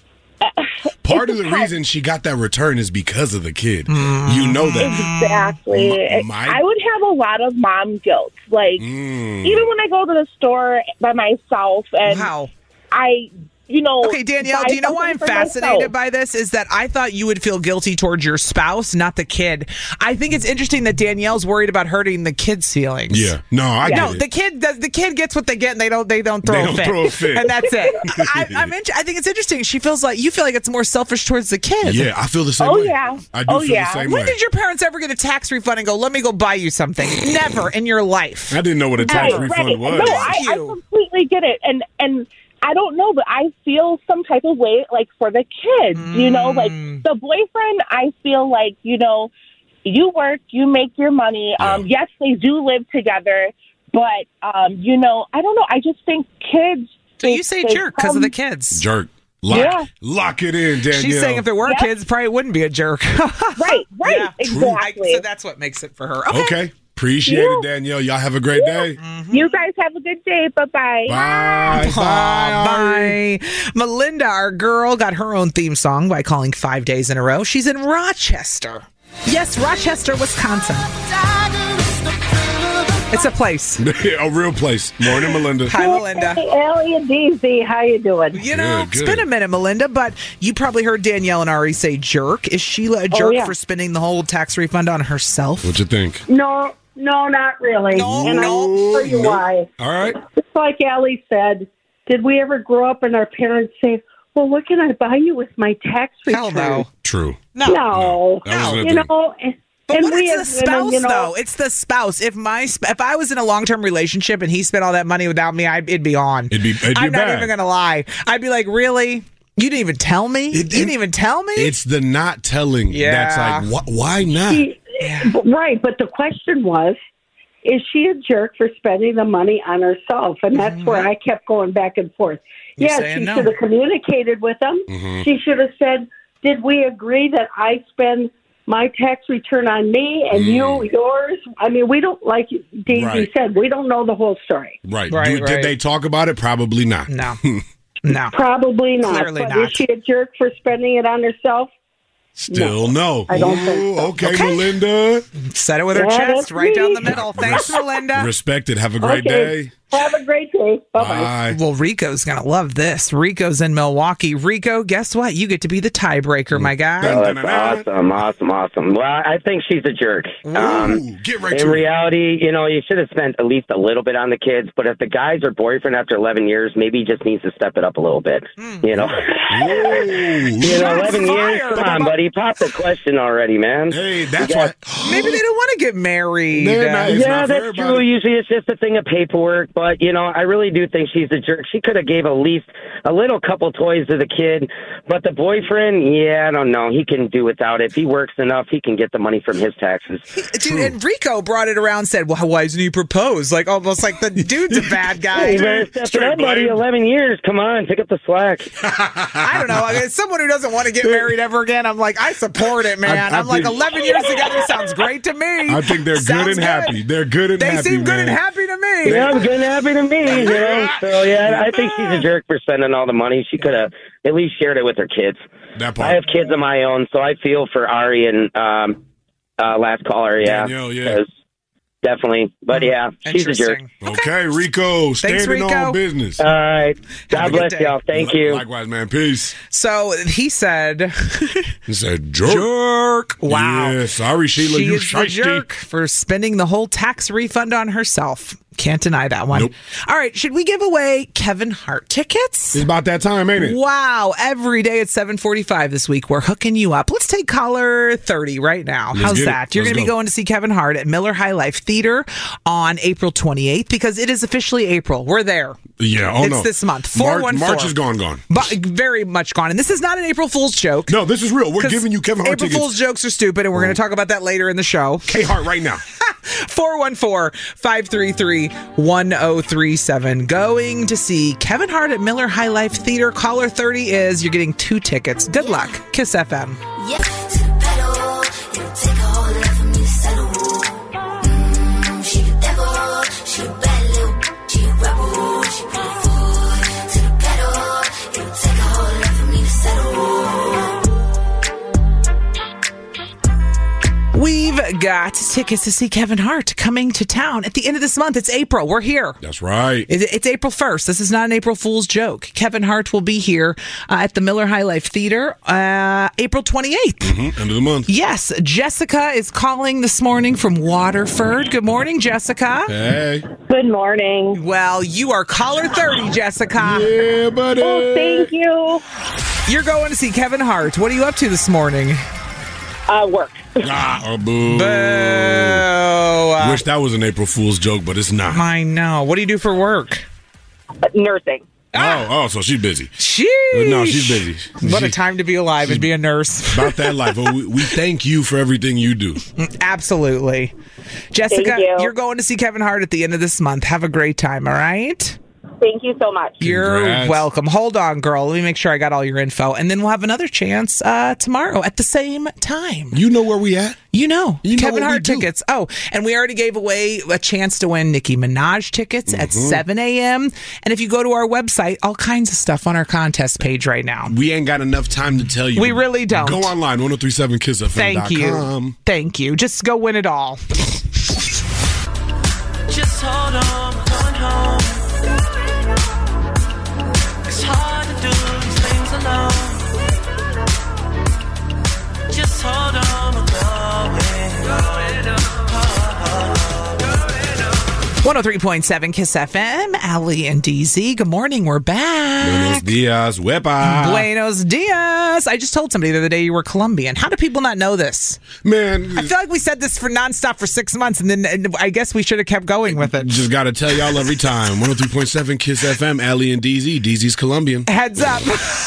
Uh, Part of the reason she got that return is because of the kid. Mm. You know that. Exactly. M- my- I would have a lot of mom guilt. Like, mm. even when I go to the store by myself and wow. I... You know, okay, Danielle, do you know why I'm fascinated myself. by this? Is that I thought you would feel guilty towards your spouse, not the kid. I think it's interesting that Danielle's worried about hurting the kid's feelings. Yeah, no, I yeah. get no, it. the kid does. The kid gets what they get, and they don't. They don't throw, they a, don't fit. throw a fit, and that's it. I, I'm. In, I think it's interesting. She feels like you feel like it's more selfish towards the kid. Yeah, I feel the same oh, way. Yeah. I do oh, feel yeah. the same when way. When did your parents ever get a tax refund and go, "Let me go buy you something"? Never in your life. I didn't know what a tax right, refund right. was. No, I, I completely get it, and and. I don't know, but I feel some type of way, like, for the kids, mm. you know, like, the boyfriend, I feel like, you know, you work, you make your money. Yeah. Um, yes, they do live together, but, um, you know, I don't know. I just think kids. So they, you say jerk because of the kids. Jerk. Lock, yeah. lock it in, Danielle. She's saying if there were yep. kids, probably wouldn't be a jerk. right, right, yeah. exactly. I, so that's what makes it for her. Okay. okay. Appreciate yeah. it, Danielle. Y'all have a great yeah. day. Mm-hmm. You guys have a good day. Bye-bye. Bye. Bye. Bye. Melinda, our girl, got her own theme song by calling five days in a row. She's in Rochester. Yes, Rochester, Wisconsin. It's a place. A real place. Morning, Melinda. Hi, Melinda. Hey, Ellie and D Z, how you doing? You know, good, it's good. been a minute, Melinda, but you probably heard Danielle and Ari say jerk. Is Sheila a jerk oh, yeah. for spending the whole tax refund on herself? What you think? No, no, not really. No, and no, I'll tell you no. why. All right. It's like Ellie said, did we ever grow up and our parents say, well, what can I buy you with my tax return? Hell no. True. No. No. That wasn't a You thing. know, But and what we is the as spouse, women, you know, though? It's the spouse. If my sp- if I was in a long term relationship and he spent all that money without me, I'd, it'd be on. It'd be, it'd be I'm bad. not even gonna lie. I'd be like, really? You didn't even tell me. It- you didn't it- even tell me. It's the not telling Yeah. that's like, wh- why not? She, Right, but the question was, is she a jerk for spending the money on herself? And that's where I kept going back and forth. You're yeah, saying she no. should have communicated with them. Mhm. She should have said, did we agree that I spend my tax return on me and Mm. you yours? I mean, we don't, like Daisy Right. said, we don't know the whole story. Right. Right, Do- right. Did they talk about it? Probably not. No. No. Probably not. Clearly but not. is she a jerk for spending it on herself? Still no. I don't Ooh, think so. okay, Okay. Melinda. Said it with her Yeah, chest, that's right down me. the middle. Thanks, Melinda. Respect it. Have a great Okay. day. Have a great day. Bye-bye. Bye. Well, Rico's going to love this. Rico's in Milwaukee. Rico, guess what? You get to be the tiebreaker, my guy. Oh, that's awesome, awesome, awesome. Well, I think she's a jerk. Um, get right in to it. reality, you know, you should have spent at least a little bit on the kids. But if the guy's her boyfriend after eleven years, maybe he just needs to step it up a little bit. You know, you know, eleven years. Come on, buddy, pop the question already, man. Hey, that's You got- why. Maybe they don't want to get married. They're not- it's yeah, not fair that's about true. it. Usually it's just a thing of paperwork, but you know, I really do think she's a jerk. She could have gave at least a little couple toys to the kid, but the boyfriend, yeah, I don't know. He can do without it. If he works enough, he can get the money from his taxes. Dude, and Rico brought it around and said, well, why doesn't he propose? Like, almost like the dude's a bad guy. Hey, man, step it up, buddy. Eleven years. Come on, pick up the slack. I don't know. Like, as someone who doesn't want to get married ever again, I'm like, I support it, man. I- I I'm like, think- eleven years together sounds great to me. I think they're Sounds good and happy. They're good and They happy. seem good man. and happy to me. Yeah, I'm good and happy to me. You know, so yeah, I think she's a jerk for spending all the money. She could have at least shared it with her kids. That part. I have kids of my own, so I feel for Ari and um, uh, last caller. Yeah, Danielle, yeah. 'cause definitely. But yeah, she's a jerk. Okay, Rico, Thanks, standing Rico. on business. All right. God Have a good bless day. y'all. Thank you. Likewise, man. Peace. So he said, He said, jerk. jerk. Wow. Yeah, sorry, Sheila. She you is the shiesty. jerk for spending the whole tax refund on herself. Can't deny that one. Nope. All right, should we give away Kevin Hart tickets? It's about that time, ain't it? Wow, every day at seven forty-five this week, we're hooking you up. Let's take caller thirty right now. Let's How's get it. that? You're Let's going to be go. going to see Kevin Hart at Miller High Life Theater on April twenty-eighth because it is officially April. We're there. Yeah, oh it's no. this month. March, four one four March is gone, gone. But very much gone. And this is not an April Fool's joke. No, this is real. We're 'Cause giving you Kevin Hart April tickets. Fool's jokes are stupid, and we're going to talk about that later in the show. K Hart right now. four one four, five three three, one zero three seven. Going to see Kevin Hart at Miller High Life Theater. Caller thirty is you're getting two tickets. Good luck. Kiss F M. Yeah, to the pedal, it'll take a whole lot for me to settle. Mm, she the devil, she a bad little, she a rebel, she put her foot to the pedal, it'll take a whole lot for me to settle. We've got tickets to see Kevin Hart coming to town at the end of this month. It's April. We're here. That's right. It- It's April first. This is not an April Fool's joke. Kevin Hart will be here uh, at the Miller High Life Theater uh, April twenty-eighth. Mm-hmm. End of the month. Yes, Jessica is calling this morning from Waterford. Good morning, Jessica. Hey. Good morning. Well, you are caller thirty, Jessica. Yeah, buddy. Oh, thank you. You're going to see Kevin Hart. What are you up to this morning? Uh, work. Ah, oh, boo. Boo. Uh, Wish that was an April Fool's joke, but it's not. I know. What do you do for work? Uh, nursing. Oh, oh, so she's busy. Sheesh. No, she's busy. What a She- time to be alive and be a nurse. About that life. Well, we, we thank you for everything you do. Absolutely. Jessica, Thank you. you're going to see Kevin Hart at the end of this month. Have a great time, all right? Thank you so much. You're Congrats. welcome. Hold on, girl. Let me make sure I got all your info. And then we'll have another chance uh, tomorrow at the same time. You know where we at? You know, You know Kevin what we Hart do. tickets. Oh, and we already gave away a chance to win Nicki Minaj tickets at Mm-hmm. seven a.m. And if you go to our website, all kinds of stuff on our contest page right now. We ain't got enough time to tell you. We really don't. Go online, ten thirty-seven kiss f m dot com. Thank you. Thank you. Just go win it all. Just hold on, we're going home. It's hard to do these things alone. Just hold on, we're going, going home. one oh three point seven Kiss F M, Allie and D Z. Good morning. We're back. Buenos dias, wepa. Buenos dias. I just told somebody the other day you were Colombian. How do people not know this? Man. I feel like we said this for nonstop for six months, and then and I guess we should have kept going with it. Just got to tell y'all every time. one oh three point seven Kiss F M, Allie and D Z. D Z's Colombian. Heads up.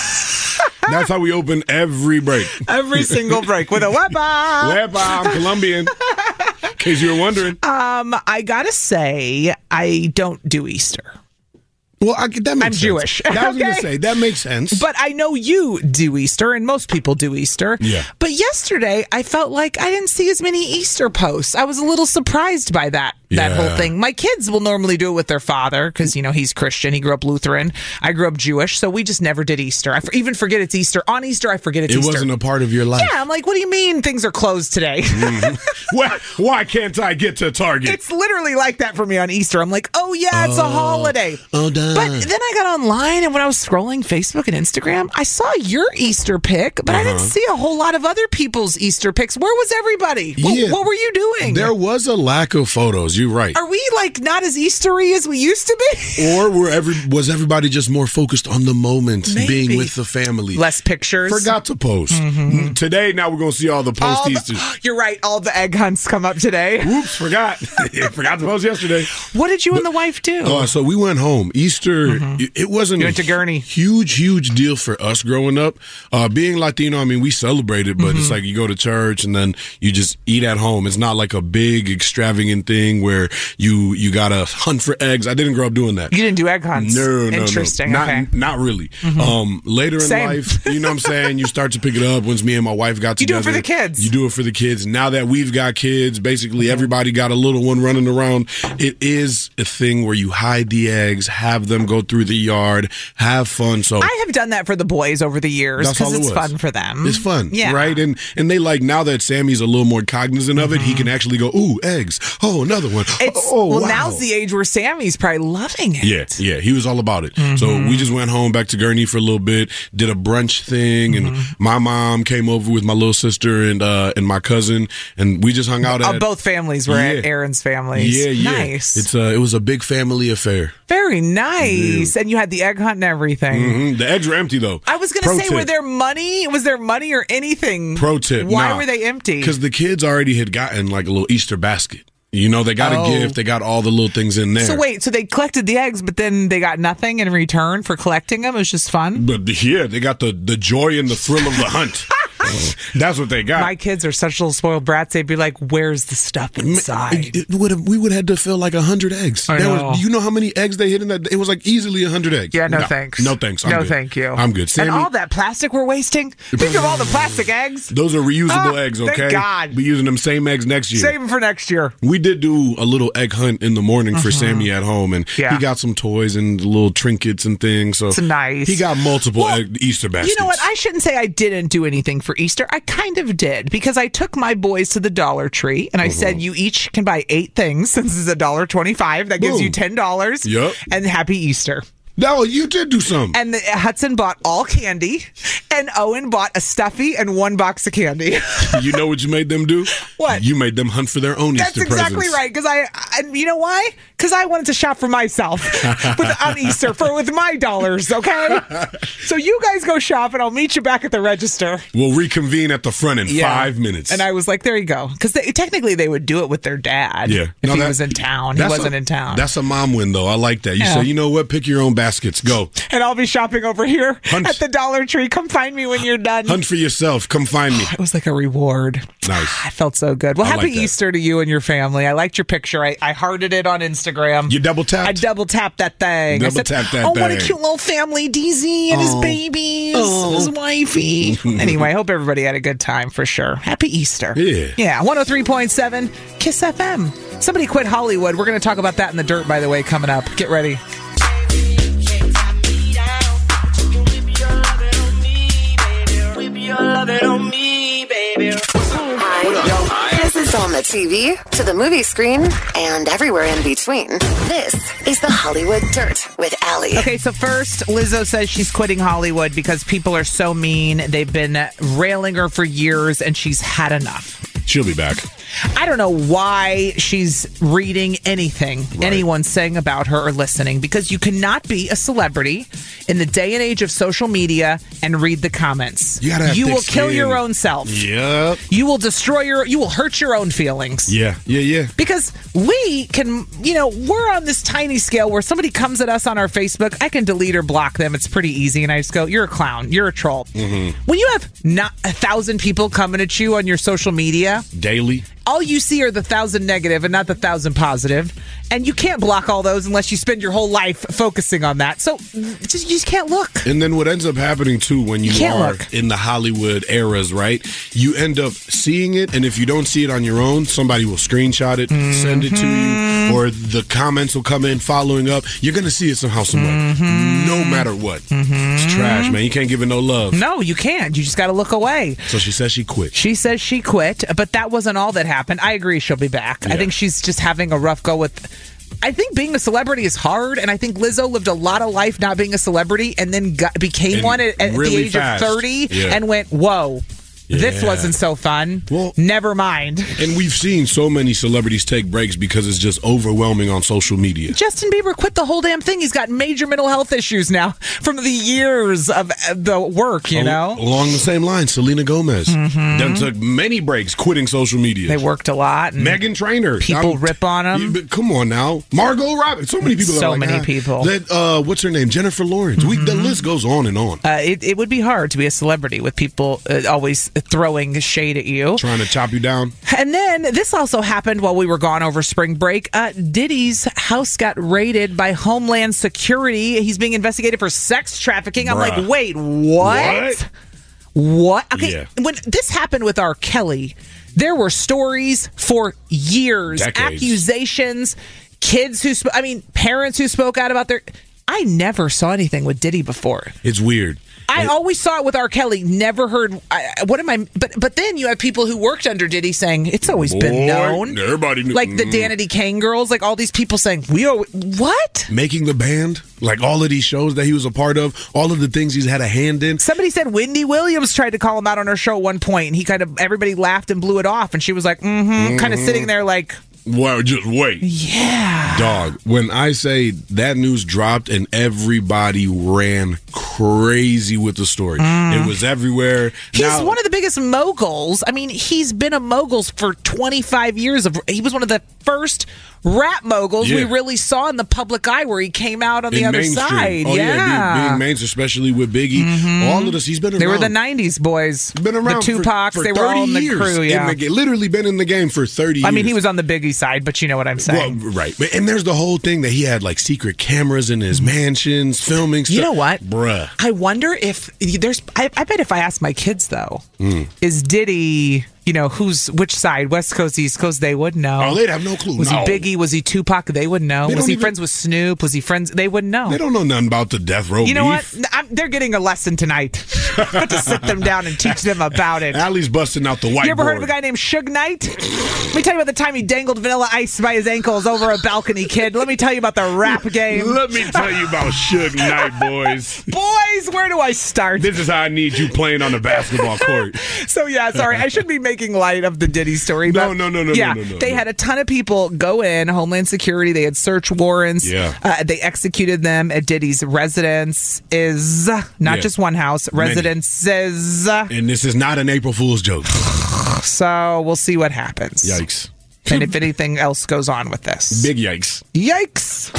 That's how we open every break. Every single break with a wepa. Wepa, I'm Colombian. In case you were wondering. Um, I gotta say, I don't do Easter. Well, I, that makes I'm sense. Jewish. I was okay? going to say, that makes sense. But I know you do Easter, and most people do Easter. Yeah. But yesterday, I felt like I didn't see as many Easter posts. I was a little surprised by that, that Yeah. whole thing. My kids will normally do it with their father, because, you know, he's Christian. He grew up Lutheran. I grew up Jewish, so we just never did Easter. I for, even forget it's Easter. On Easter, I forget it's it Easter. It wasn't a part of your life. Yeah, I'm like, what do you mean things are closed today? Mm-hmm. why, why can't I get to Target? It's literally like that for me on Easter. I'm like, oh, yeah, it's oh, a holiday. Oh, duh. But then I got online, and when I was scrolling Facebook and Instagram, I saw your Easter pic, but uh-huh. I didn't see a whole lot of other people's Easter pics. Where was everybody? Yeah. What, what were you doing? There was a lack of photos. You're right. Are we like not as Eastery as we used to be? Or were every was everybody just more focused on the moment, Maybe. being with the family? Less pictures. Forgot to post. Mm-hmm. Today, now we're going to see all the post all Easters. The, you're right. All the egg hunts come up today. Oops, forgot. Forgot to post yesterday. What did you but, and the wife do? Uh, so we went home. Easter, mm-hmm. it, it wasn't you went to Gurney. Huge, huge deal for us growing up. Uh, being Latino, I mean, we celebrated, but mm-hmm. it's like you go to church and then you just eat at home. It's not like a big, extravagant thing where you you got to hunt for eggs. I didn't grow up doing that. You didn't do egg hunts? No, no, Interesting. no. Okay. Not, not really. Mm-hmm. Um, later in Same. life, you know what I'm saying? You start to pick it up once me and my wife got together. You do it for the kids. You do it for the kids. Now that we've got kids, basically mm-hmm. everybody got a little one running around. It is a thing where you hide the eggs, have them go through the yard, have fun. So I have done that for the boys over the years because it's fun for them. It's fun, yeah. right? And and they like, now that Sammy's a little more cognizant of mm-hmm. it, he can actually go, ooh, eggs. Oh, another one. It's, oh, well, wow. now's the age where Sammy's probably loving it. Yeah, yeah, he was all about it. Mm-hmm. So we just went home back to Gurney for a little bit, did a brunch thing, and mm-hmm. my mom came over with my little sister and uh, and my cousin, and we just hung out uh, at both families were yeah. at Aaron's families. Yeah, yeah. Nice. It's uh, it was a big family affair. Very nice. Yeah. And you had the egg hunt and everything. Mm-hmm. The eggs were empty though. I was going to say, tip. were there money? Was there money or anything? Pro tip. Why nah, were they empty? Because the kids already had gotten like a little Easter basket. You know, they got oh. a gift. They got all the little things in there. So wait, so they collected the eggs, but then they got nothing in return for collecting them? It was just fun? But yeah, they got the, the joy and the thrill of the hunt. That's what they got. My kids are such little spoiled brats. They'd be like, "Where's the stuff inside?" It, it would have, we would have had to fill like a hundred eggs. I know. Was, you know how many eggs they hit in that? It was like easily a hundred eggs. Yeah, no, no thanks. No thanks. I'm no good. thank you. I'm good. Sammy, and all that plastic we're wasting. Think of all the plastic eggs. Those are reusable oh, eggs. Okay. Thank God. Be using them same eggs next year. Save them for next year. We did do a little egg hunt in the morning for mm-hmm. Sammy at home, and yeah. he got some toys and little trinkets and things. So it's nice. He got multiple well, egg, Easter baskets. You know what? I shouldn't say I didn't do anything for Easter. I kind of did because I took my boys to the Dollar Tree and I mm-hmm. said, "You each can buy eight things since it's a dollar twenty-five. That gives Boom. you ten dollars. Yep. And Happy Easter." No, you did do something. And the, Hudson bought all candy, and Owen bought a stuffy and one box of candy. You know what you made them do? What? You made them hunt for their own That's Easter presents. That's exactly right. Because I, I, you know why? Because I wanted to shop for myself with, on Easter for with my dollars. Okay. So you guys go shop, and I'll meet you back at the register. We'll reconvene at the front in yeah. five minutes. And I was like, "There you go." Because technically they would do it with their dad. Yeah. If no, he that, was in town, he wasn't a, in town. That's a mom win, though. I like that. You yeah. say, you know what? Pick your own baskets. Go. And I'll be shopping over here Hunt. at the Dollar Tree. Come find me when you're done. Hunt for yourself. Come find me. It was like a reward. Nice. I felt so good. Well, I happy like Easter to you and your family. I liked your picture. I, I hearted it on Instagram. You double tapped? I double tapped that thing. Double I said, tapped that oh, thing. what a cute little family. D Z and oh. his babies. Oh. His wifey. Anyway, I hope everybody had a good time for sure. Happy Easter. Yeah. Yeah. one oh three point seven Kiss F M. Somebody quit Hollywood. We're going to talk about that in the dirt, by the way, coming up. Get ready. Hi. This is on the T V, to the movie screen, and everywhere in between. This is the Hollywood Dirt with Allie. Okay, so first, Lizzo says she's quitting Hollywood because people are so mean. They've been railing her for years, and she's had enough. She'll be back. I don't know why she's reading anything right. anyone's saying about her or listening, because you cannot be a celebrity in the day and age of social media and read the comments. You, gotta have you thick will kill skin. your own self. Yep. You will destroy your, you will hurt your own feelings. Yeah, yeah, yeah. Because we can, you know, we're on this tiny scale where somebody comes at us on our Facebook, I can delete or block them. It's pretty easy. And I just go, you're a clown. You're a troll. Mm-hmm. When you have not a thousand people coming at you on your social media daily, all you see are the thousand negative and not the thousand positive. And you can't block all those unless you spend your whole life focusing on that. So just, you just can't look. And then what ends up happening, too, when you, you are look. in the Hollywood eras, right? You end up seeing it, and if you don't see it on your own, somebody will screenshot it, mm-hmm. send it to you, or the comments will come in following up. You're going to see it somehow, some way, mm-hmm. no matter what. Mm-hmm. It's trash, man. You can't give it no love. No, you can't. You just got to look away. So she says she quit. She says she quit, but that wasn't all that happened. I agree she'll be back. Yeah. I think she's just having a rough go with... I think being a celebrity is hard, and I think Lizzo lived a lot of life not being a celebrity and then got, became and one at, at really the age fast. of thirty yeah. and went, whoa. Yeah. This wasn't so fun. Well, never mind. And we've seen so many celebrities take breaks because it's just overwhelming on social media. Justin Bieber quit the whole damn thing. He's got major mental health issues now from the years of the work, you know? Along the same line, Selena Gomez mm-hmm. done took many breaks quitting social media. They worked a lot. Meghan Trainor. People I'm, rip on them. You, come on now. Margot Robbie. So many people. So are like, many ah, people. That, uh, what's her name? Jennifer Lawrence. Mm-hmm. We, the list goes on and on. Uh, it, it would be hard to be a celebrity with people uh, always throwing shade at you, trying to chop you down. And then this also happened while we were gone over spring break. Uh, Diddy's house got raided by Homeland Security. He's being investigated for sex trafficking. I'm Bruh. like, wait, what? What? What? Okay, yeah. When this happened with R. Kelly, there were stories for years, Decades. accusations, kids who, sp- I mean, parents who spoke out about their. I never saw anything with Diddy before. It's weird. I always saw it with R. Kelly. Never heard. I, what am I? But but then you have people who worked under Diddy saying it's always Boy, been known. Everybody knew. Like the mm. Danity Kane girls. Like all these people saying we are what? Making the band. Like all of these shows that he was a part of. All of the things he's had a hand in. Somebody said Wendy Williams tried to call him out on her show at one point, and he kind of everybody laughed and blew it off, and she was like, mm-hmm, mm-hmm. kind of sitting there like. Well, just wait. Yeah. Dog, when I say that news dropped and everybody ran crazy with the story. Mm. It was everywhere. He's now, one of the biggest moguls. I mean, he's been a mogul for twenty-five years. Of He was one of the first rap moguls yeah. we really saw in the public eye where he came out on the in other mainstream. side. Oh, yeah, yeah being, being mainstream, especially with Biggie. Mm-hmm. All of this, he's been around. They were the nineties boys. Been around the Tupacs, for, for they were all in the years crew. Yeah, in the, literally been in the game for thirty years. I mean, he was on the Biggie side, but you know what I'm saying. Well, right. And there's the whole thing that he had like secret cameras in his mansions, filming stuff. You know what? Bruh. I wonder if there's, I, I bet if I ask my kids though, mm. is Diddy, you know, who's which side, West Coast, East Coast, they would know. Oh, they'd have no clue. Was no. he Biggie? Was he Tupac? They would know. They was he even, friends with Snoop? Was he friends? They wouldn't know. They don't know nothing about the death row You know beef. what? I'm, they're getting a lesson tonight. Got to sit them down and teach them about it. Allie's busting out the whiteboard. You ever heard of a guy named Suge Knight? Let me tell you about the time he dangled Vanilla Ice by his ankles over a balcony, kid. Let me tell you about the rap game. Let me tell you about Suge Knight, boys. Boys, where do I start? This is how I need you playing on the basketball court. So, yeah, sorry. I should be making light of the Diddy story. But no, no, no, no, yeah, no, no, no. They had a ton of people go in, Homeland Security. They had search warrants. Yeah. Uh, they executed them at Diddy's residence. Is not yeah. just one house, residences. And this is not an April Fool's joke. So we'll see what happens. Yikes. And if anything else goes on with this. Big yikes. Yikes.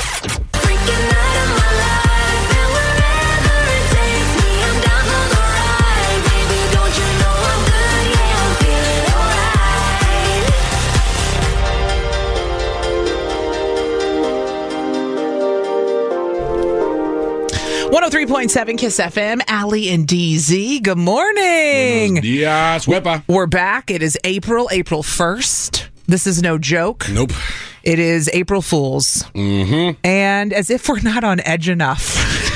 one oh three point seven Kiss F M, Allie and D Z. Good morning. Buenos dias, wepa. We're back. It is April, April first. This is no joke. Nope. It is April Fool's. Mm-hmm. And as if we're not on edge enough.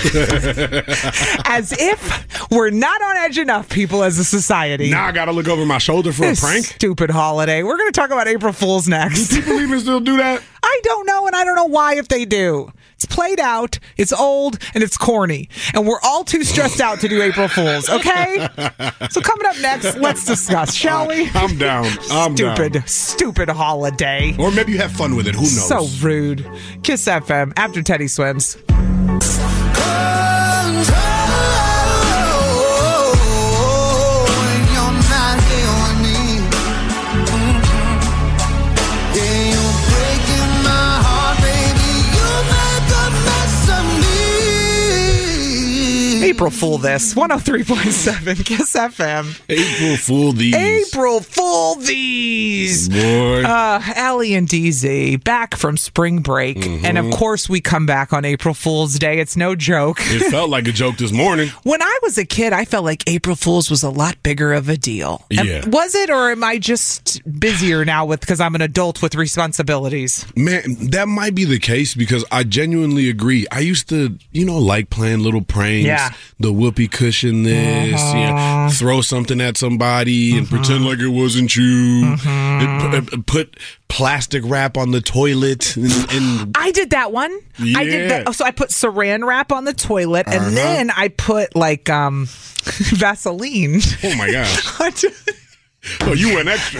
As if we're not on edge enough, people, as a society. Now I got to look over my shoulder for this a prank? Stupid holiday. We're going to talk about April Fool's next. Do people even still do that? I don't know, and I don't know why if they do. It's played out, it's old, and it's corny. And we're all too stressed out to do April Fools, okay? So coming up next, let's discuss, shall we? I'm down. I'm stupid, down. stupid holiday. Or maybe you have fun with it. Who knows? So rude. Kiss F M after Teddy Swims. April Fool this. one oh three point seven Kiss F M. April Fool these. April Fool these. Boy. Uh, Allie and D Z back from spring break. Mm-hmm. And of course, we come back on April Fool's Day. It's no joke. It felt like a joke this morning. When I was a kid, I felt like April Fool's was a lot bigger of a deal. Yeah. Um, was it, or am I just busier now with because I'm an adult with responsibilities? Man, that might be the case because I genuinely agree. I used to, you know, like playing little pranks. Yeah. The whoopee cushion this, Uh-huh. you know, throw something at somebody and Uh-huh. pretend like it wasn't you. Uh-huh. It- put, put plastic wrap on the toilet. And, and I did that one. I did Yeah. that. So I put saran wrap on the toilet, and Uh-huh. then I put like um Vaseline. Oh my gosh. Oh, you went extra.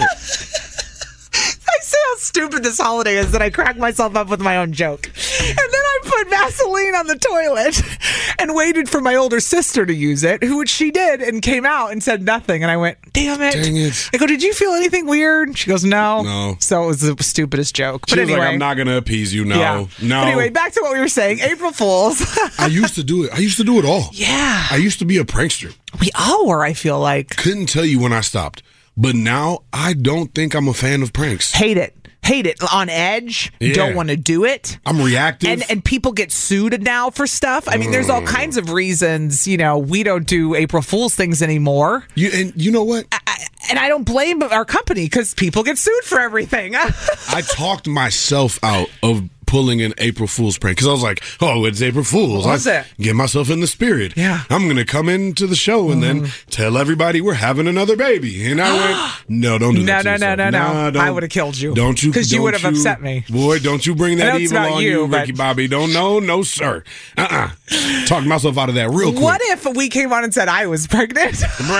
I say how stupid this holiday is that I crack myself up with my own joke. And then I put Vaseline on the toilet and waited for my older sister to use it, who which she did and came out and said nothing. And I went, damn it. Dang it. I go, did you feel anything weird? She goes, no. No. So it was the stupidest joke. She But was anyway. like, I'm not going to appease you. No. Yeah. No. But anyway, back to what we were saying. April Fools. I used to do it. I used to do it all. Yeah. I used to be a prankster. We all were, I feel like. Couldn't tell you when I stopped. But now I don't think I'm a fan of pranks. Hate it. Hate it. On edge. Yeah. Don't want to do it. I'm reactive. And and people get sued now for stuff. I mean, there's all kinds of reasons, you know, we don't do April Fool's things anymore. You and you know what? I, I, and I don't blame our company because people get sued for everything. I talked myself out of pulling an April Fool's prank because I was like, oh, it's April Fool's. What was I it? Get myself in the spirit. Yeah. I'm going to come into the show and then tell everybody we're having another baby. And I went, no, don't do No, that. no, to no, yourself. no, no. Nah, don't- I would have killed you. Don't you? Because you don't would have upset me. Boy, don't you bring I that know it's evil about on you, you, Ricky but- Bobby. Don't, no, no, sir. Uh-uh. Talked myself out of that real quick. What if we came on and said I was pregnant?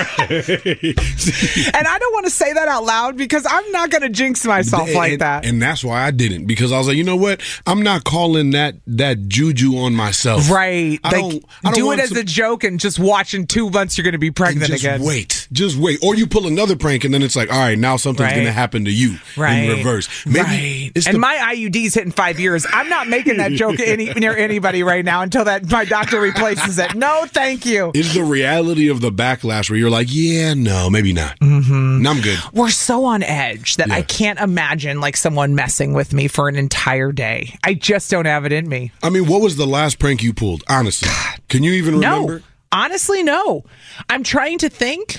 And I don't want to say that out loud because I'm not going to jinx myself like and, that. And that's why I didn't, because I was like, you know what? I'm not calling that that juju on myself. Right. I like, don't, I don't do want it as some- a joke and just watch in two months you're going to be and pregnant just again. wait. Just wait. Or you pull another prank and then it's like, all right, now something's Right. going to happen to you Right. in reverse. Maybe right. it's And the- my I U D's hitting five years. I'm not making that joke any, near anybody right now until that my doctor replaces it. No, thank you. is the reality of the backlash where you're like, yeah, no, maybe not. Mm-hmm. No, I'm good. We're so on edge that I can't imagine like someone messing with me for an entire day. I just don't have it in me. I mean, what was the last prank you pulled? Honestly. Can you even remember? No, honestly, no. I'm trying to think.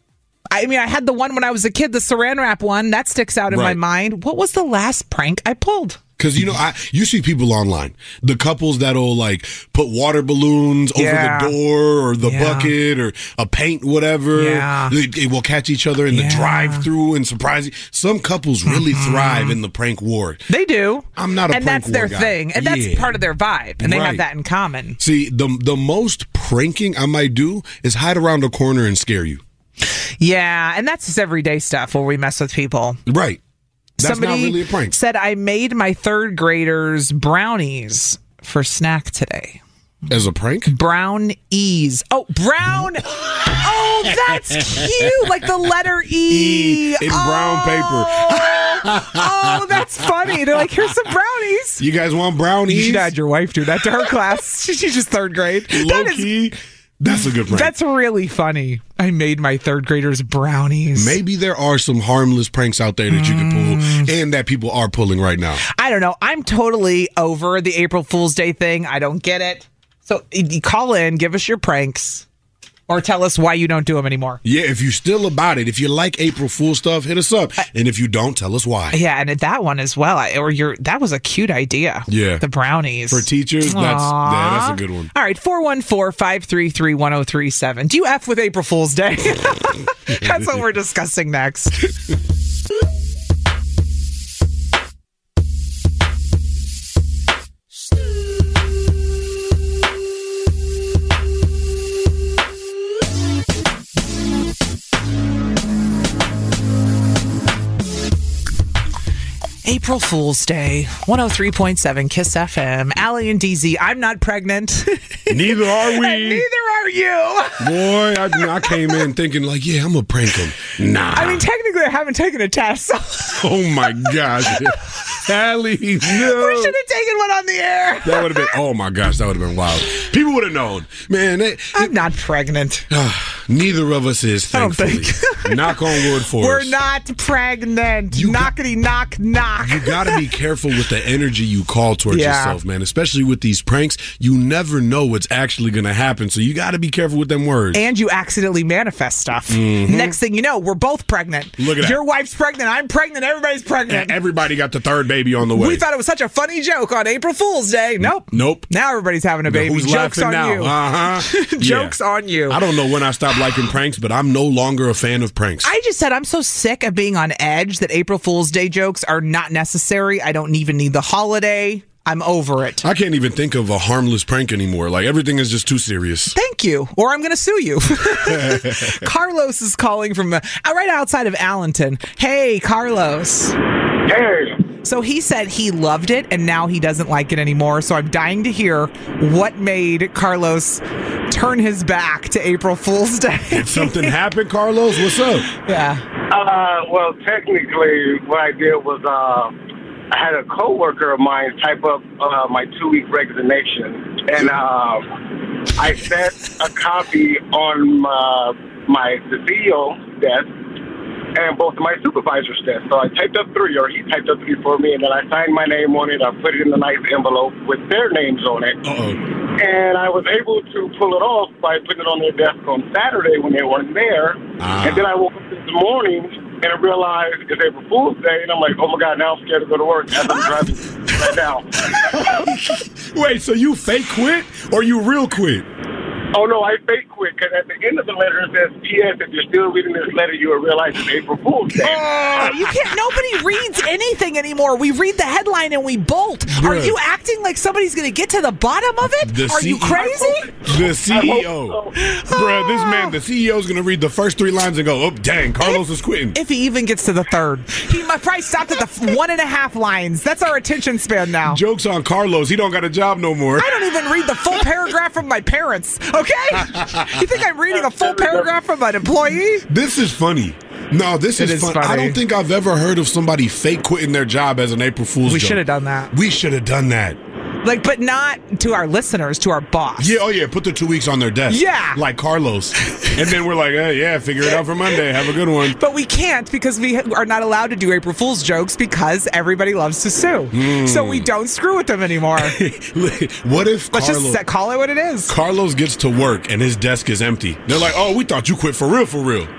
I mean, I had the one when I was a kid, the saran wrap one. That sticks out in my Right. mind. What was the last prank I pulled? Because, you know, I you see people online, the couples that'll like put water balloons over Yeah. the door or the Yeah. bucket or a paint, whatever. Yeah. They, they will catch each other in Yeah. the drive through and surprise you. Some couples really thrive in the prank war. They do. I'm not a and prank that's their war guy. thing. And that's Yeah. part of their vibe. And they have Right. that in common. See, the the most pranking I might do is hide around a corner and scare you. Yeah. And that's just everyday stuff where we mess with people. Right. That's Somebody not really a prank. said, I made my third graders brownies for snack today. As a prank? Brownies. Oh, brown. Oh, that's cute. Like the letter E. E in brown paper. Oh, that's funny. They're like, here's some brownies. You guys want brownies? You should have had your wife do that to her class. She's just third grade. Low That is- key. That's a good prank. That's really funny. I made my third graders brownies. Maybe there are some harmless pranks out there that you can pull and that people are pulling right now. I don't know. I'm totally over the April Fool's Day thing. I don't get it. So you call in, give us your pranks, or tell us why you don't do them anymore. Yeah, if you're still about it, if you like April Fool stuff, hit us up. And if you don't, tell us why. Yeah, and that one as well. I- Or your that was a cute idea. Yeah. The brownies. For teachers, that's yeah, that's a good one. All right, four one four, five three three, one oh three seven. Do you F with April Fool's Day? That's what we're discussing next. April Fool's Day, one oh three point seven Kiss F M. Allie and D Z, I'm not pregnant. Neither are we. And neither are you. Boy, I, I came in thinking like, yeah, I'm going to prank him. Nah. I mean, technically, I haven't taken a test. So. Oh, my gosh. Allie, no. We should have taken one on the air. That would have been, oh, my gosh, that would have been wild. People would have known. Man, they, I'm not pregnant. Neither of us is, thankfully. I don't think. Knock on wood for We're us. We're not pregnant. You Knockety knock knock. You got to be careful with the energy you call towards yeah. yourself, man. Especially with these pranks, you never know what's actually going to happen. So you got to be careful with them words. And you accidentally manifest stuff. Mm-hmm. Next thing you know, we're both pregnant. Look at that. Your wife's pregnant. I'm pregnant. Everybody's pregnant. And everybody got the third baby on the way. We thought it was such a funny joke on April Fool's Day. Nope. Nope. Now everybody's having a baby. Who's Jokes on now? you. Uh-huh. Jokes yeah. on you. I don't know when I stopped liking pranks, but I'm no longer a fan of pranks. I just said I'm so sick of being on edge that April Fool's Day jokes are not necessary. I don't even need the holiday. I'm over it. I can't even think of a harmless prank anymore. Like, everything is just too serious. Thank you. Or I'm going to sue you. Carlos is calling from uh, right outside of Allenton. Hey, Carlos. Hey. So he said he loved it, and now he doesn't like it anymore. So I'm dying to hear what made Carlos turn his back to April Fool's Day. Did something happen, Carlos? What's up? Yeah. Uh, well, technically, what I did was uh, I had a coworker of mine type up uh, my two-week resignation, and uh, I set a copy on uh, my the C E O desk and both of my supervisor's desk. So I typed up three, or he typed up three for me, and then I signed my name on it. I put it in a nice envelope with their names on it. Uh-oh. And I was able to pull it off by putting it on their desk on Saturday when they weren't there. Ah. And then I woke up this morning and I realized it's April Fool's Day, and I'm like, oh my God, now I'm scared to go to work as I'm driving right now. Wait, so you fake quit or you real quit? Oh, no, I fake quit, because at the end of the letter it says, P S if you're still reading this letter, you will realize it's April Fool's Day. Oh, you can't, nobody reads anything anymore. We read the headline and we bolt. Bruh. Are you acting like somebody's going to get to the bottom of it? The Are C- you crazy? The C E O. So. Bruh, this man, the C E O is going to read the first three lines and go, oh, dang, Carlos if, is quitting. If he even gets to the third. He might probably stopped at the f- one and a half lines. That's our attention span now. Joke's on Carlos. He don't got a job no more. I don't even read the full paragraph from my parents, okay? You think I'm reading a full paragraph from an employee? This is funny. No, this is, is fun. funny. I don't think I've ever heard of somebody fake quitting their job as an April Fool's We joke. should have done that. We should have done that. Like, but not to our listeners, to our boss. Yeah, oh yeah, put the two weeks on their desk. Yeah. Like Carlos. And then we're like, hey, yeah, figure it out for Monday. Have a good one. But we can't because we are not allowed to do April Fool's jokes because everybody loves to sue. Mm. So we don't screw with them anymore. What if Let's Carlos, just call it what it is. Carlos gets to work and his desk is empty. They're like, oh, we thought you quit for real, for real.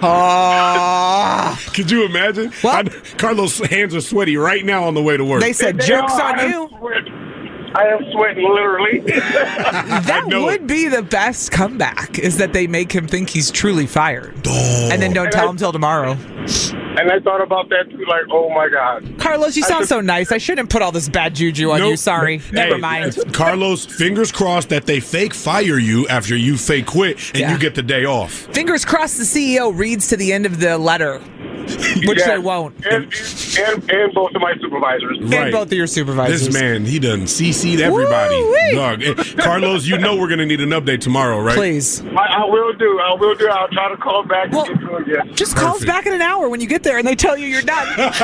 Oh. Could you imagine? Well, I, Carlos' hands are sweaty right now on the way to work. They said, joke's on you. I am sweating, literally. That would be the best comeback, is that they make him think he's truly fired. Oh. And then don't and tell I, him till tomorrow. And I thought about that, too, like, oh, my God. Carlos, you sound just, so nice. I shouldn't put all this bad juju on nope. you. Sorry. Hey, Never mind. Carlos, fingers crossed that they fake fire you after you fake quit and yeah. you get the day off. Fingers crossed the C E O reads to the end of the letter. Which yeah. they won't. And, and, and both of my supervisors. Right. And both of your supervisors. This man, he done C C'd everybody. Dog. Carlos, you know we're going to need an update tomorrow, right? Please. I, I will do. I will do. I'll try to call back. Well, and get to it again. Just call us back in an hour when you get there and they tell you you're done.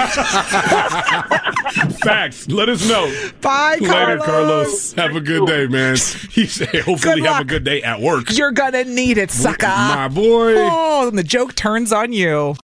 Facts. Let us know. Bye, Carlos. Later, Carlos. Have a good day, man. He said, hopefully have a good day at work. You're going to need it, sucker. My boy. Oh, and the joke turns on you.